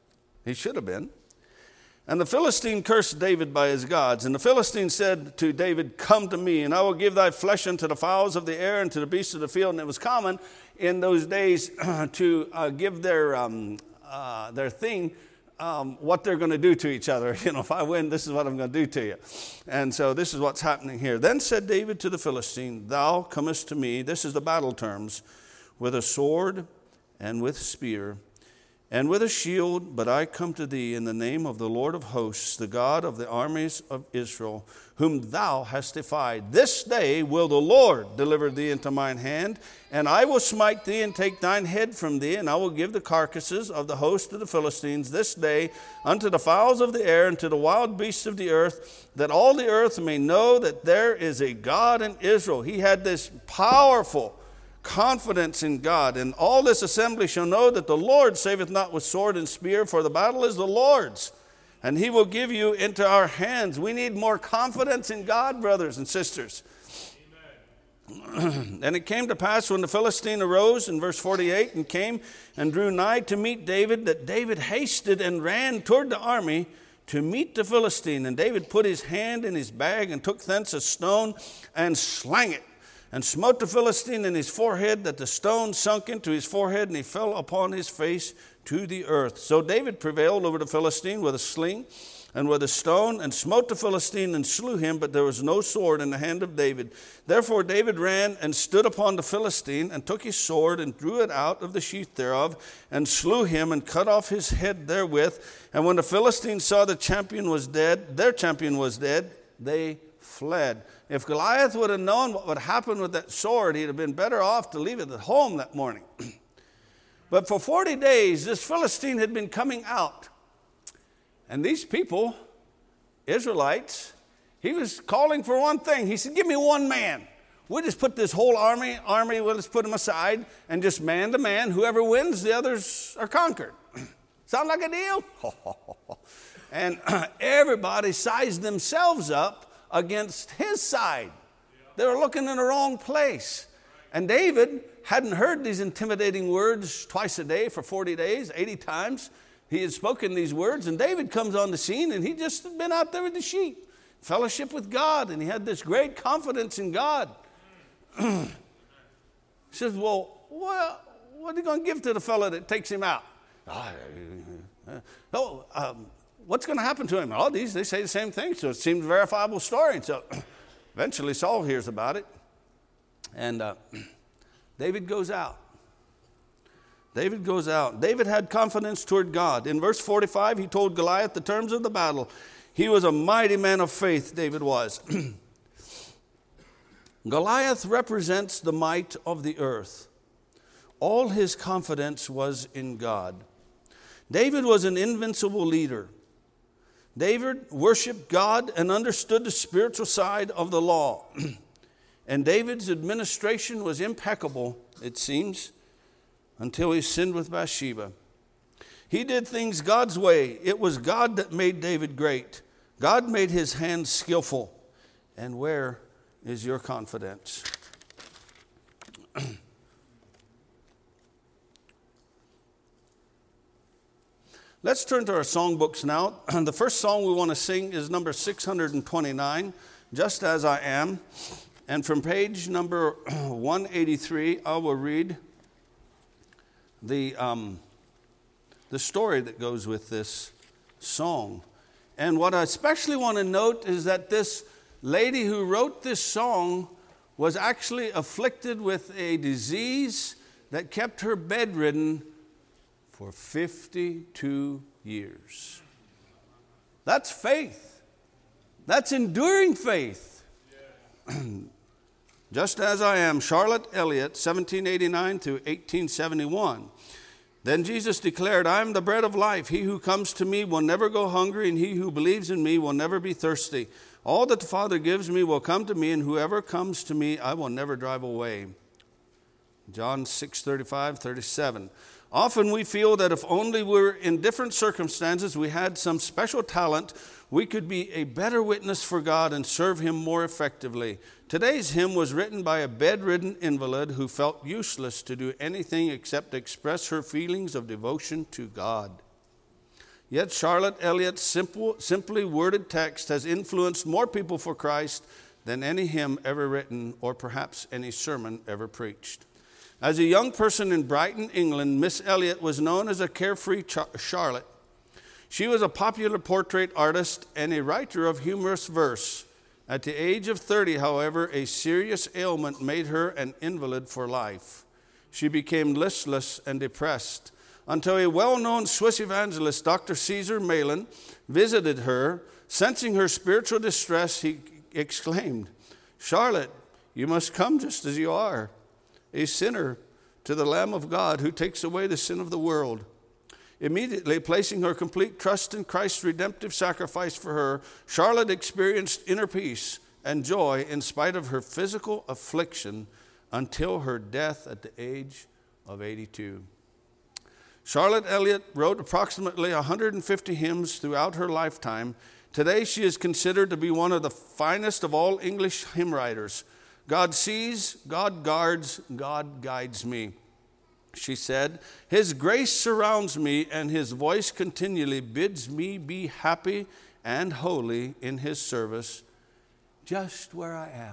He should have been. And the Philistine cursed David by his gods. And the Philistine said to David, come to me, and I will give thy flesh unto the fowls of the air and to the beasts of the field. And it was common in those days uh, to uh, give their um, uh, their thing, um, what they're going to do to each other. You know, if I win, this is what I'm going to do to you. And so this is what's happening here. Then said David to the Philistine, thou comest to me, this is the battle terms, with a sword and with spear and with a shield, but I come to thee in the name of the Lord of hosts, the God of the armies of Israel, whom thou hast defied. This day will the Lord deliver thee into mine hand, and I will smite thee and take thine head from thee, and I will give the carcasses of the host of the Philistines this day unto the fowls of the air and to the wild beasts of the earth, that all the earth may know that there is a God in Israel. He had this powerful confidence in God. And all this assembly shall know that the Lord saveth not with sword and spear, for the battle is the Lord's, and he will give you into our hands. We need more confidence in God, brothers and sisters. Amen. And it came to pass when the Philistine arose, in verse forty-eight, and came and drew nigh to meet David, that David hasted and ran toward the army to meet the Philistine. And David put his hand in his bag and took thence a stone and slang it, and smote the Philistine in his forehead, that the stone sunk into his forehead, and he fell upon his face to the earth. So David prevailed over the Philistine with a sling and with a stone, and smote the Philistine and slew him, but there was no sword in the hand of David. Therefore David ran and stood upon the Philistine, and took his sword, and drew it out of the sheath thereof, and slew him, and cut off his head therewith. And when the Philistines saw the champion was dead, their champion was dead, they fled. If Goliath would have known what would happen with that sword, he'd have been better off to leave it at home that morning. But for forty days, this Philistine had been coming out. And these people, Israelites, he was calling for one thing. He said, give me one man. We'll just put this whole army, army, we'll just put them aside, and just man to man. Whoever wins, the others are conquered. Sound like a deal? And everybody sized themselves up against his side. They were looking in the wrong place. And David hadn't heard these intimidating words twice a day for forty days, eighty times. He had spoken these words, and David comes on the scene, and he just had been out there with the sheep. fellowship with God, and he had this great confidence in God. He says, well, what, what are you going to give to the fellow that takes him out? Oh, um, what's going to happen to him? All these, they say the same thing, so it seems a verifiable story. And so eventually Saul hears about it, and uh, David goes out. David goes out. David had confidence toward God. In verse forty-five, he told Goliath the terms of the battle. He was a mighty man of faith, David was. Goliath represents the might of the earth. All his confidence was in God. David was an invincible leader. David worshiped God and understood the spiritual side of the law. And David's administration was impeccable, it seems, until he sinned with Bathsheba. He did things God's way. It was God that made David great. God made his hands skillful. And where is your confidence? Let's turn to our songbooks now. The first song we want to sing is number six hundred twenty-nine, Just As I Am. And from page number one eighty-three, I will read the, um, the story that goes with this song. And what I especially want to note is that this lady who wrote this song was actually afflicted with a disease that kept her bedridden for fifty-two years. That's faith. That's enduring faith. Just As I Am, Charlotte Elliott, seventeen eighty-nine to eighteen seventy-one. Then Jesus declared, I am the bread of life. He who comes to me will never go hungry, and he who believes in me will never be thirsty. All that the Father gives me will come to me, and whoever comes to me, I will never drive away. John six thirty-five, thirty-seven. Often we feel that if only we're in different circumstances, we had some special talent, we could be a better witness for God and serve him more effectively. Today's hymn was written by a bedridden invalid who felt useless to do anything except express her feelings of devotion to God. Yet Charlotte Elliott's simple, simply worded text has influenced more people for Christ than any hymn ever written or perhaps any sermon ever preached. As a young person in Brighton, England, Miss Elliott was known as a carefree Charlotte. She was a popular portrait artist and a writer of humorous verse. At the age of thirty, however, a serious ailment made her an invalid for life. She became listless and depressed until a well-known Swiss evangelist, Doctor Caesar Malin, visited her. Sensing her spiritual distress, he exclaimed, Charlotte, you must come just as you are, a sinner to the Lamb of God who takes away the sin of the world. Immediately placing her complete trust in Christ's redemptive sacrifice for her, Charlotte experienced inner peace and joy in spite of her physical affliction until her death at the age of eighty-two. Charlotte Elliott wrote approximately one hundred fifty hymns throughout her lifetime. Today she is considered to be one of the finest of all English hymn writers. God sees, God guards, God guides me. She said, his grace surrounds me, and his voice continually bids me be happy and holy in his service, just where I am.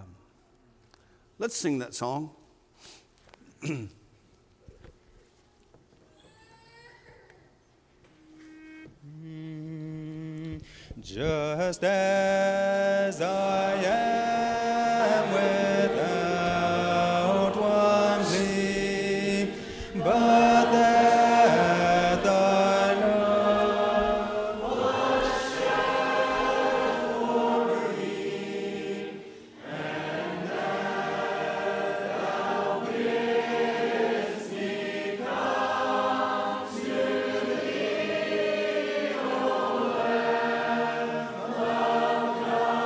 Let's sing that song. Just as I am without one plea, but that thy love was shed for me, and that thou bidst me come to thee, O Lamb of God.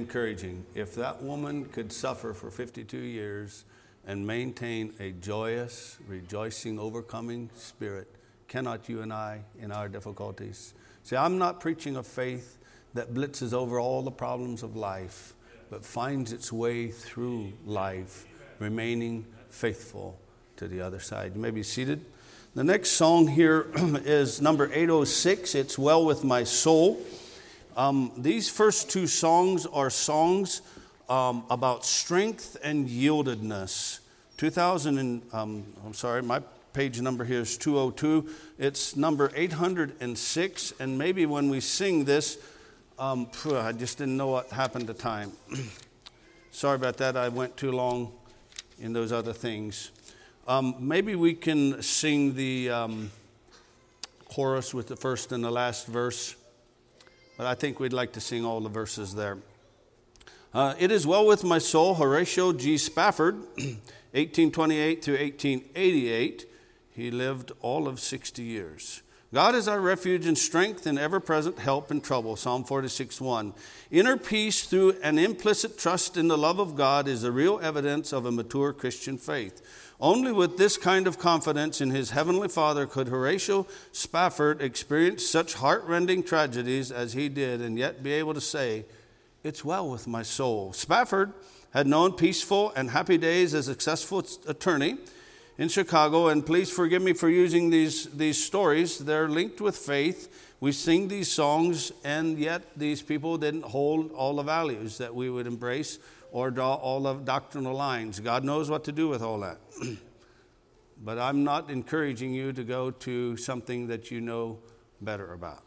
encouraging. If that woman could suffer for fifty-two years and maintain a joyous, rejoicing, overcoming spirit, cannot you and I in our difficulties? See, I'm not preaching a faith that blitzes over all the problems of life, but finds its way through life, remaining faithful to the other side. You may be seated. The next song here is number eight oh six. It's Well With My Soul. Um, these first two songs are songs um, about strength and yieldedness. two thousand and, um, I'm sorry, my page number here is two oh two. It's number eight hundred six, and maybe when we sing this, um, I just didn't know what happened to time. Sorry about that. I went too long in those other things. Um, maybe we can sing the um, chorus with the first and the last verse. But I think we'd like to sing all the verses there. Uh, it is well with my soul, Horatio G. Spafford, eighteen twenty-eight through eighteen eighty-eight. He lived all of sixty years. God is our refuge and strength and ever-present help in trouble, Psalm forty-six one. Inner peace through an implicit trust in the love of God is the real evidence of a mature Christian faith. Only with this kind of confidence in his heavenly Father could Horatio Spafford experience such heart-rending tragedies as he did and yet be able to say, "It's well with my soul." Spafford had known peaceful and happy days as a successful attorney in Chicago, and please forgive me for using these, these stories. They're linked with faith. We sing these songs, and yet these people didn't hold all the values that we would embrace or draw all the doctrinal lines. God knows what to do with all that. But I'm not encouraging you to go to something that you know better about.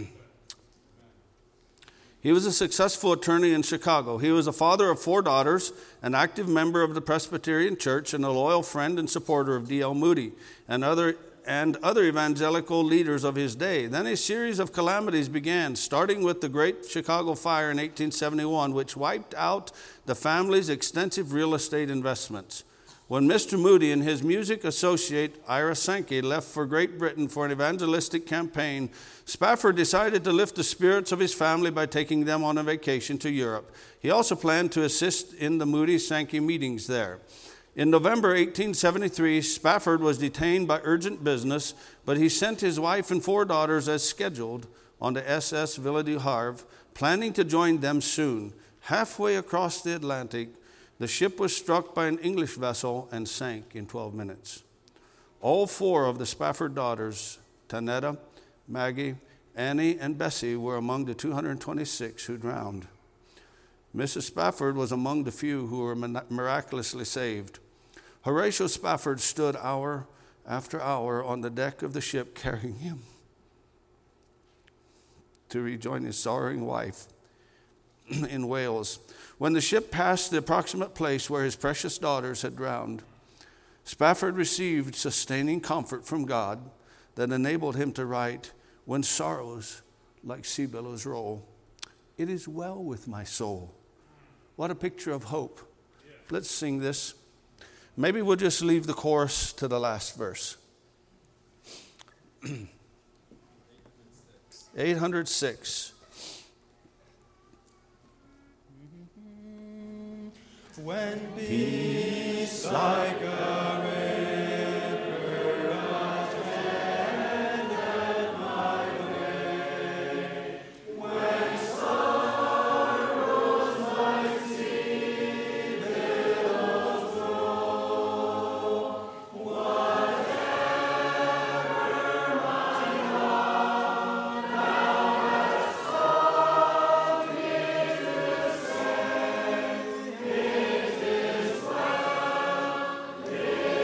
He was a successful attorney in Chicago. He was a father of four daughters, an active member of the Presbyterian Church, and a loyal friend and supporter of D L Moody and other and other evangelical leaders of his day. Then a series of calamities began, starting with the Great Chicago Fire in eighteen seventy-one, which wiped out the family's extensive real estate investments. When Mister Moody and his music associate, Ira Sankey, left for Great Britain for an evangelistic campaign, Spafford decided to lift the spirits of his family by taking them on a vacation to Europe. He also planned to assist in the Moody-Sankey meetings there. In November eighteen seventy-three, Spafford was detained by urgent business, but he sent his wife and four daughters as scheduled on the S S Villa du Havre, planning to join them soon. Halfway across the Atlantic, the ship was struck by an English vessel and sank in twelve minutes. All four of the Spafford daughters, Tanetta, Maggie, Annie, and Bessie, were among the two hundred twenty-six who drowned. Missus Spafford was among the few who were miraculously saved. Horatio Spafford stood hour after hour on the deck of the ship carrying him to rejoin his sorrowing wife in Wales. When the ship passed the approximate place where his precious daughters had drowned, Spafford received sustaining comfort from God that enabled him to write, "When sorrows like sea billows roll, it is well with my soul." What a picture of hope. Let's sing this. Maybe we'll just leave the chorus to the last verse. eight hundred six. When peace like a river attendeth my way, when sorrows like sea billows roll, whatever my heart thou hast taught me to say, it is well, it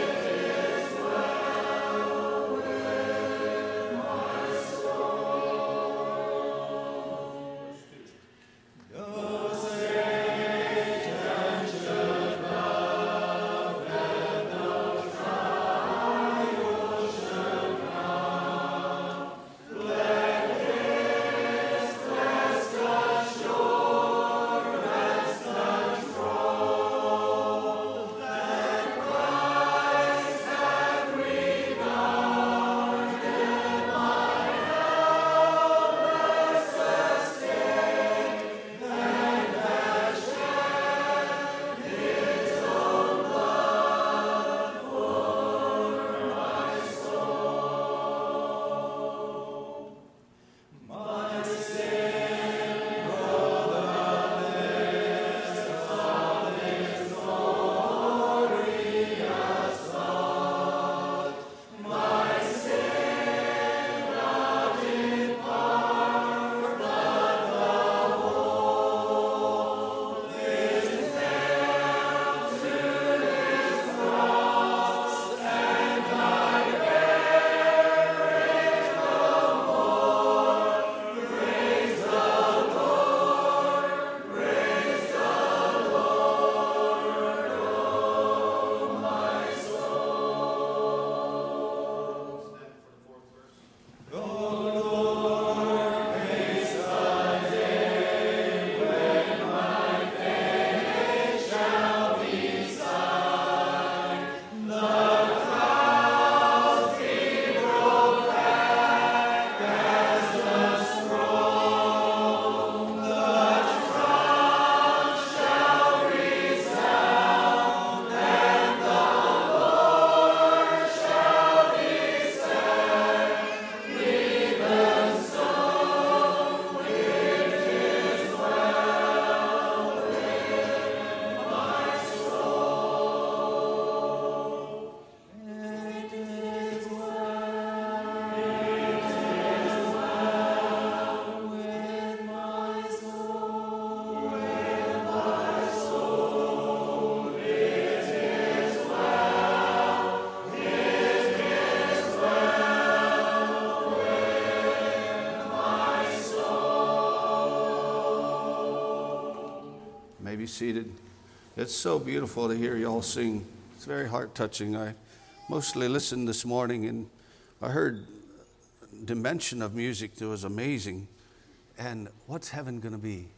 be seated. It's so beautiful to hear y'all sing. It's very heart-touching. I mostly listened this morning, and I heard dimension of music that was amazing. And what's heaven going to be?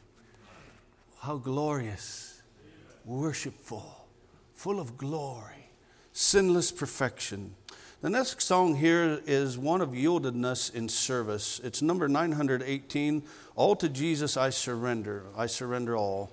How glorious, worshipful, full of glory, sinless perfection. The next song here is one of yieldedness in service. It's number nine hundred eighteen, All to Jesus I Surrender. I surrender all.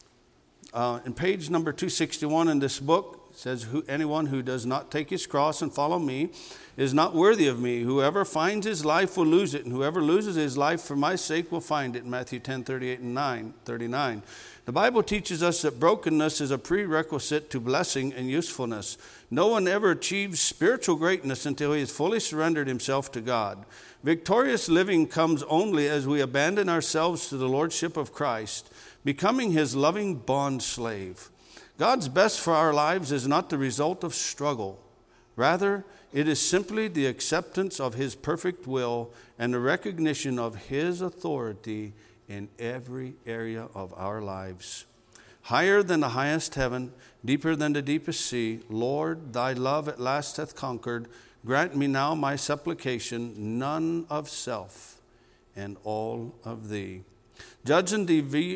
Uh, in page number two sixty-one in this book, it says, who, anyone who does not take his cross and follow me is not worthy of me. Whoever finds his life will lose it, and whoever loses his life for my sake will find it. Matthew ten, thirty-eight and nine, thirty-nine. The Bible teaches us that brokenness is a prerequisite to blessing and usefulness. No one ever achieves spiritual greatness until he has fully surrendered himself to God. Victorious living comes only as we abandon ourselves to the lordship of Christ, becoming his loving bond slave. God's best for our lives is not the result of struggle. Rather, it is simply the acceptance of his perfect will and the recognition of his authority in every area of our lives. Higher than the highest heaven, deeper than the deepest sea, Lord, thy love at last hath conquered. Grant me now my supplication, none of self and all of thee. Judson, D V,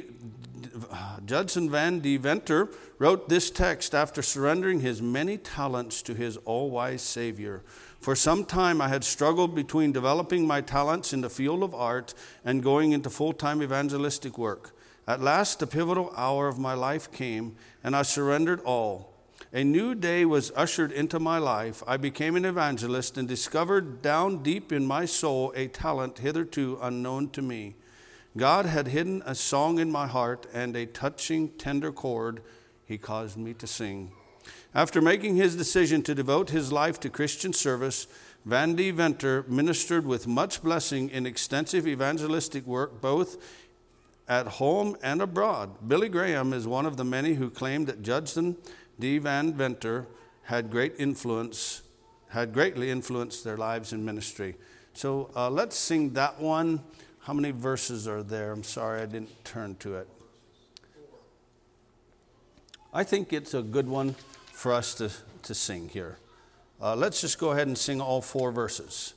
Judson Van Deventer wrote this text after surrendering his many talents to his all-wise Savior. For some time I had struggled between developing my talents in the field of art and going into full-time evangelistic work. At last, the pivotal hour of my life came, and I surrendered all. A new day was ushered into my life. I became an evangelist and discovered down deep in my soul a talent hitherto unknown to me. God had hidden a song in my heart, and a touching, tender chord he caused me to sing. After making his decision to devote his life to Christian service, Van Deventer ministered with much blessing in extensive evangelistic work, both at home and abroad. Billy Graham is one of the many who claimed that Judson D. Van Deventer had great influence, had greatly influenced their lives in ministry. So uh, let's sing that one. How many verses are there? I'm sorry, I didn't turn to it. I think it's a good one for us to, to sing here. Uh, let's just go ahead and sing all four verses.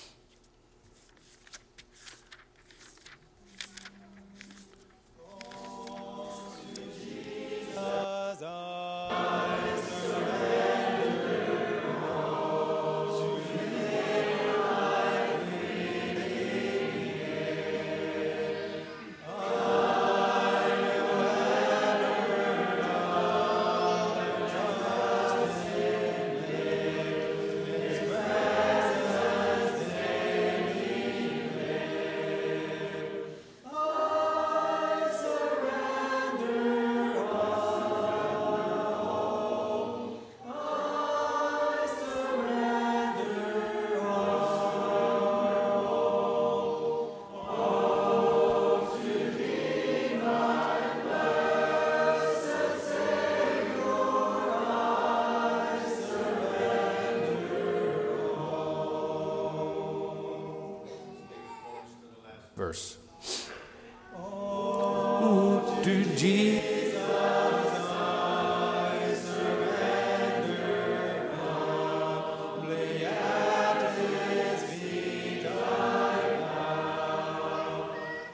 Verse. Oh, to Jesus I surrender, humbly at his feet I bow.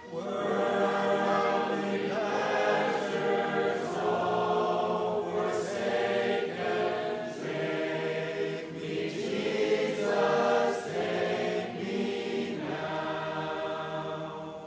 Worldly pleasures all forsaken, take me, Jesus, take me now.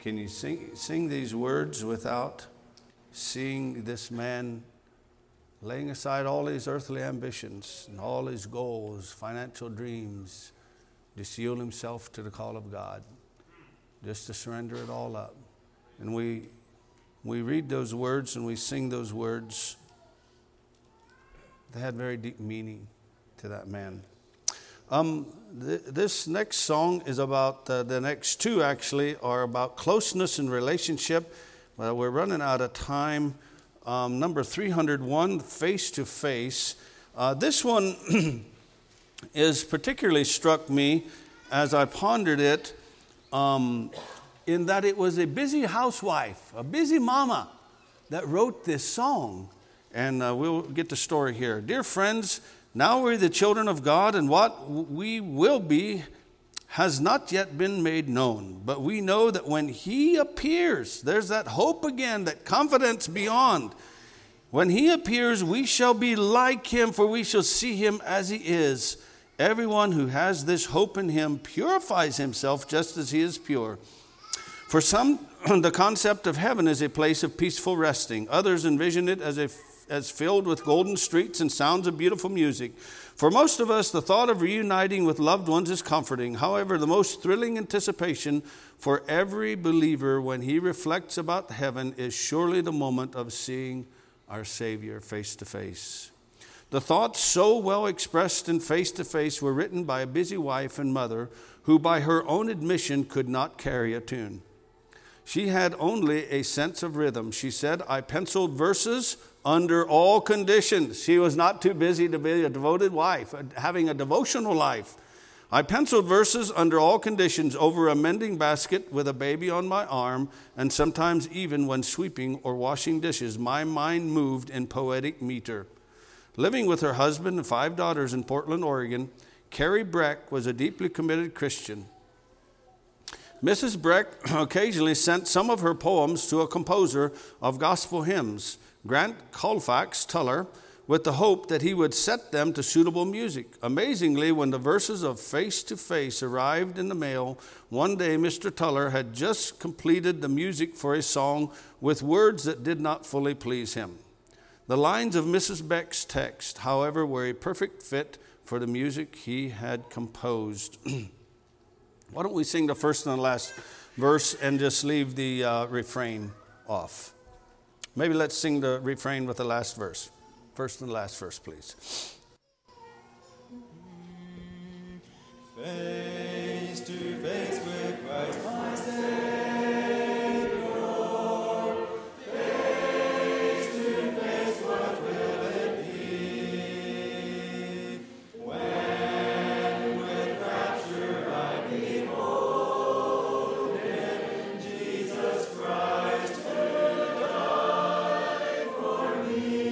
Can you sing, sing these words without seeing this man laying aside all his earthly ambitions and all his goals, financial dreams, to yield himself to the call of God, just to surrender it all up? And we we read those words and we sing those words. They had very deep meaning to that man. Um, th- this next song is about, uh, the next two actually are about closeness and relationship. Well, we're running out of time. Um, number three hundred one, Face to Face. Uh, this one is particularly struck me as I pondered it, um, in that it was a busy housewife, a busy mama that wrote this song. And uh, we'll get the story here. Dear friends, now we're the children of God, and what we will be has not yet been made known. But we know that when he appears, there's that hope again, that confidence beyond. When he appears, we shall be like him, for we shall see him as he is. Everyone who has this hope in him purifies himself just as he is pure. For some, the concept of heaven is a place of peaceful resting. Others envision it as a as filled with golden streets and sounds of beautiful music. For most of us, the thought of reuniting with loved ones is comforting. However, the most thrilling anticipation for every believer when he reflects about heaven is surely the moment of seeing our Savior face to face. The thoughts so well expressed in Face to Face were written by a busy wife and mother who, by her own admission, could not carry a tune. She had only a sense of rhythm. She said, I penciled verses under all conditions. She was not too busy to be a devoted wife, having a devotional life. I penciled verses under all conditions over a mending basket with a baby on my arm, and sometimes even when sweeping or washing dishes, my mind moved in poetic meter. Living with her husband and five daughters in Portland, Oregon, Carrie Breck was a deeply committed Christian. Missus Breck occasionally sent some of her poems to a composer of gospel hymns, Grant Colfax Tuller, with the hope that he would set them to suitable music. Amazingly, when the verses of Face to Face arrived in the mail, one day Mister Tuller had just completed the music for a song with words that did not fully please him. The lines of Missus Breck's text, however, were a perfect fit for the music he had composed. Why don't we sing the first and the last verse and just leave the uh, refrain off? Maybe let's sing the refrain with the last verse. First and last verse, please. Face to face with Christ my Savior. Face to face, what will it be? When with rapture I behold Him, Jesus Christ, who died for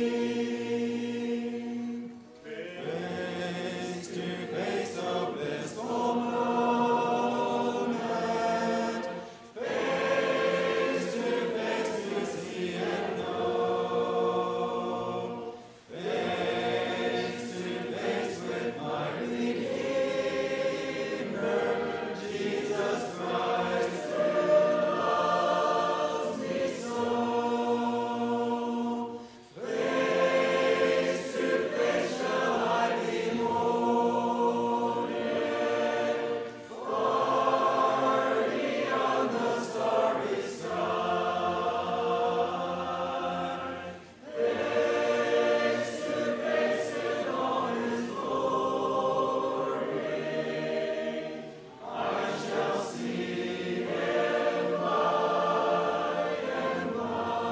me. Face to face, oh blissful moment. Face to face to see and know. Face to face with my Redeemer, Jesus Christ, who loves me so. Face to face shall I behold Him, far beyond the starry sky. Face to face in all His glory, I shall see Him by and by.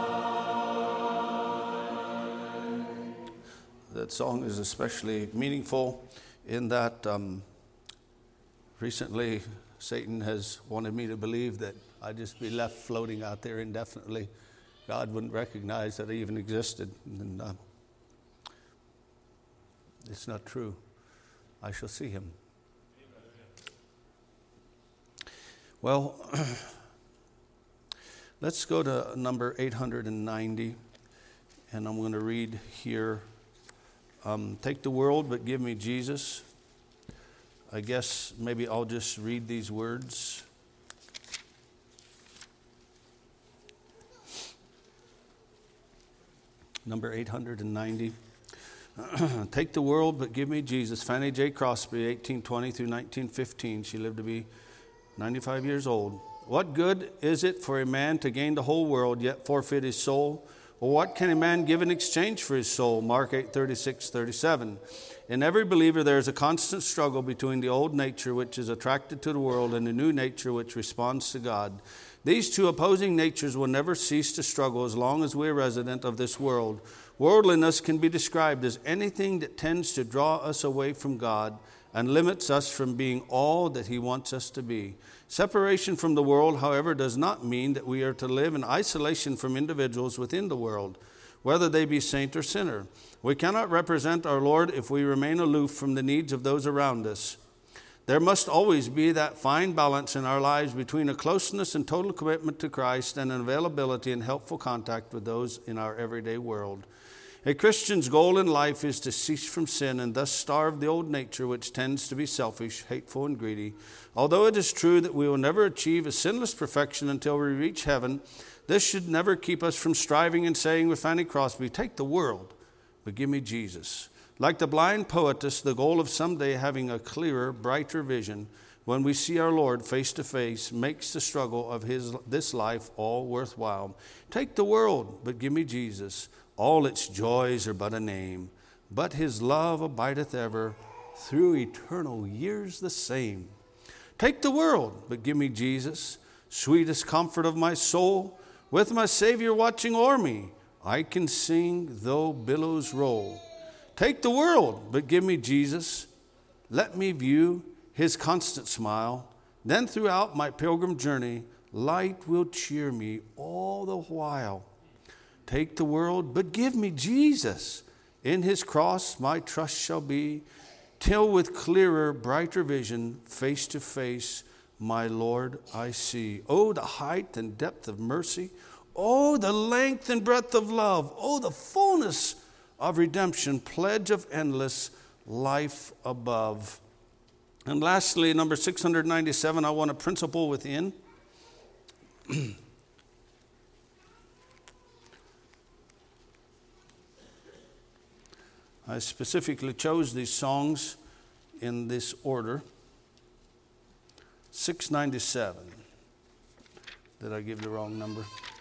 That song is especially meaningful in that um, recently Satan has wanted me to believe that I'd just be left floating out there indefinitely. God wouldn't recognize that I even existed. And uh, it's not true. I shall see him. Well, let's go to number eight hundred ninety, and I'm going to read here. Um, take the world, but give me Jesus. I guess maybe I'll just read these words. number eight hundred ninety. Take the world, but give me Jesus. Fanny J. Crosby, eighteen twenty through nineteen fifteen. She lived to be ninety-five years old. What good is it for a man to gain the whole world, yet forfeit his soul? Or what can a man give in exchange for his soul? Mark eight thirty-six, thirty-seven. In every believer there is a constant struggle between the old nature, which is attracted to the world, and the new nature, which responds to God. These two opposing natures will never cease to struggle as long as we are resident of this world. Worldliness can be described as anything that tends to draw us away from God and limits us from being all that He wants us to be. Separation from the world, however, does not mean that we are to live in isolation from individuals within the world, whether they be saint or sinner. We cannot represent our Lord if we remain aloof from the needs of those around us. There must always be that fine balance in our lives between a closeness and total commitment to Christ and an availability and helpful contact with those in our everyday world. A Christian's goal in life is to cease from sin and thus starve the old nature, which tends to be selfish, hateful, and greedy. Although it is true that we will never achieve a sinless perfection until we reach heaven, this should never keep us from striving and saying with Fanny Crosby, take the world, but give me Jesus. Like the blind poetess, the goal of someday having a clearer, brighter vision when we see our Lord face to face makes the struggle of his this life all worthwhile. Take the world, but give me Jesus. All its joys are but a name, but His love abideth ever, through eternal years the same. Take the world, but give me Jesus, sweetest comfort of my soul. With my Savior watching o'er me, I can sing though billows roll. Take the world, but give me Jesus. Let me view His constant smile. Then throughout my pilgrim journey, light will cheer me all the while. Take the world, but give me Jesus. In His cross my trust shall be, till with clearer, brighter vision, face to face, my Lord I see. Oh, the height and depth of mercy. Oh, the length and breadth of love. Oh, the fullness of redemption, pledge of endless life above. And lastly, number six hundred ninety-seven, I want a principle within. I specifically chose these songs in this order. six ninety-seven. Did I give the wrong number?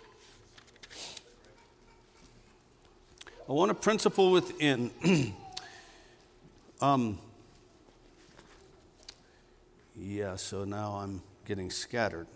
I want a principle within. um, yeah, so now I'm getting scattered.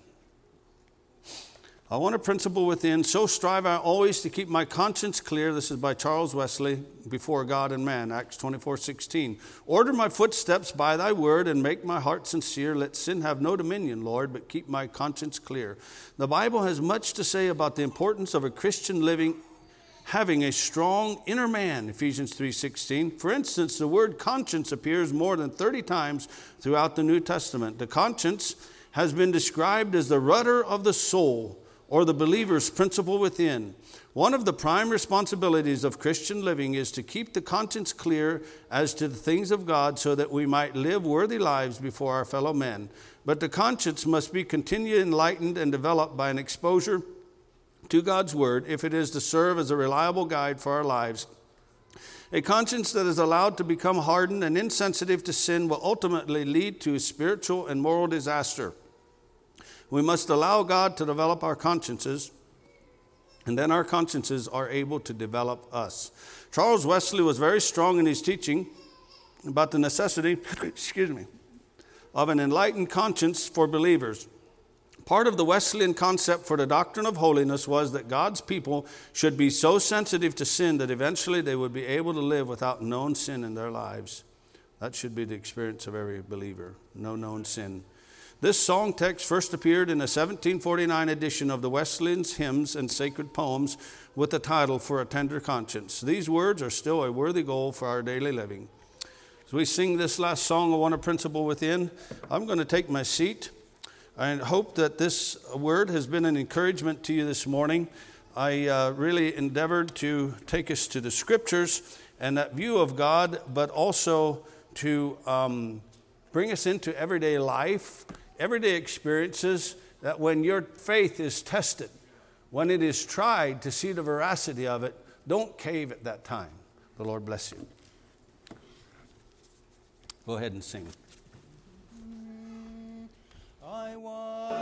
I want a principle within, so strive I always to keep my conscience clear. This is by Charles Wesley, before God and man, Acts twenty-four sixteen. Order my footsteps by thy word and make my heart sincere. Let sin have no dominion, Lord, but keep my conscience clear. The Bible has much to say about the importance of a Christian living, having a strong inner man, Ephesians three sixteen. For instance, the word conscience appears more than thirty times throughout the New Testament. The conscience has been described as the rudder of the soul, or the believer's principle within. One of the prime responsibilities of Christian living is to keep the conscience clear as to the things of God so that we might live worthy lives before our fellow men. But the conscience must be continually enlightened and developed by an exposure to God's Word if it is to serve as a reliable guide for our lives. A conscience that is allowed to become hardened and insensitive to sin will ultimately lead to spiritual and moral disaster. We must allow God to develop our consciences, and then our consciences are able to develop us. Charles Wesley was very strong in his teaching about the necessity, excuse me, of an enlightened conscience for believers. Part of the Wesleyan concept for the doctrine of holiness was that God's people should be so sensitive to sin that eventually they would be able to live without known sin in their lives. That should be the experience of every believer, no known sin. This song text first appeared in a seventeen forty-nine edition of the Wesleyan's Hymns and Sacred Poems with the title For a Tender Conscience. These words are still a worthy goal for our daily living. As we sing this last song, I want a principle within. I'm going to take my seat. I hope that this word has been an encouragement to you this morning. I uh, really endeavored to take us to the Scriptures and that view of God, but also to um, bring us into everyday life, everyday experiences, that when your faith is tested, when it is tried to see the veracity of it, Don't cave at that time. The Lord bless you. Go ahead and sing. I was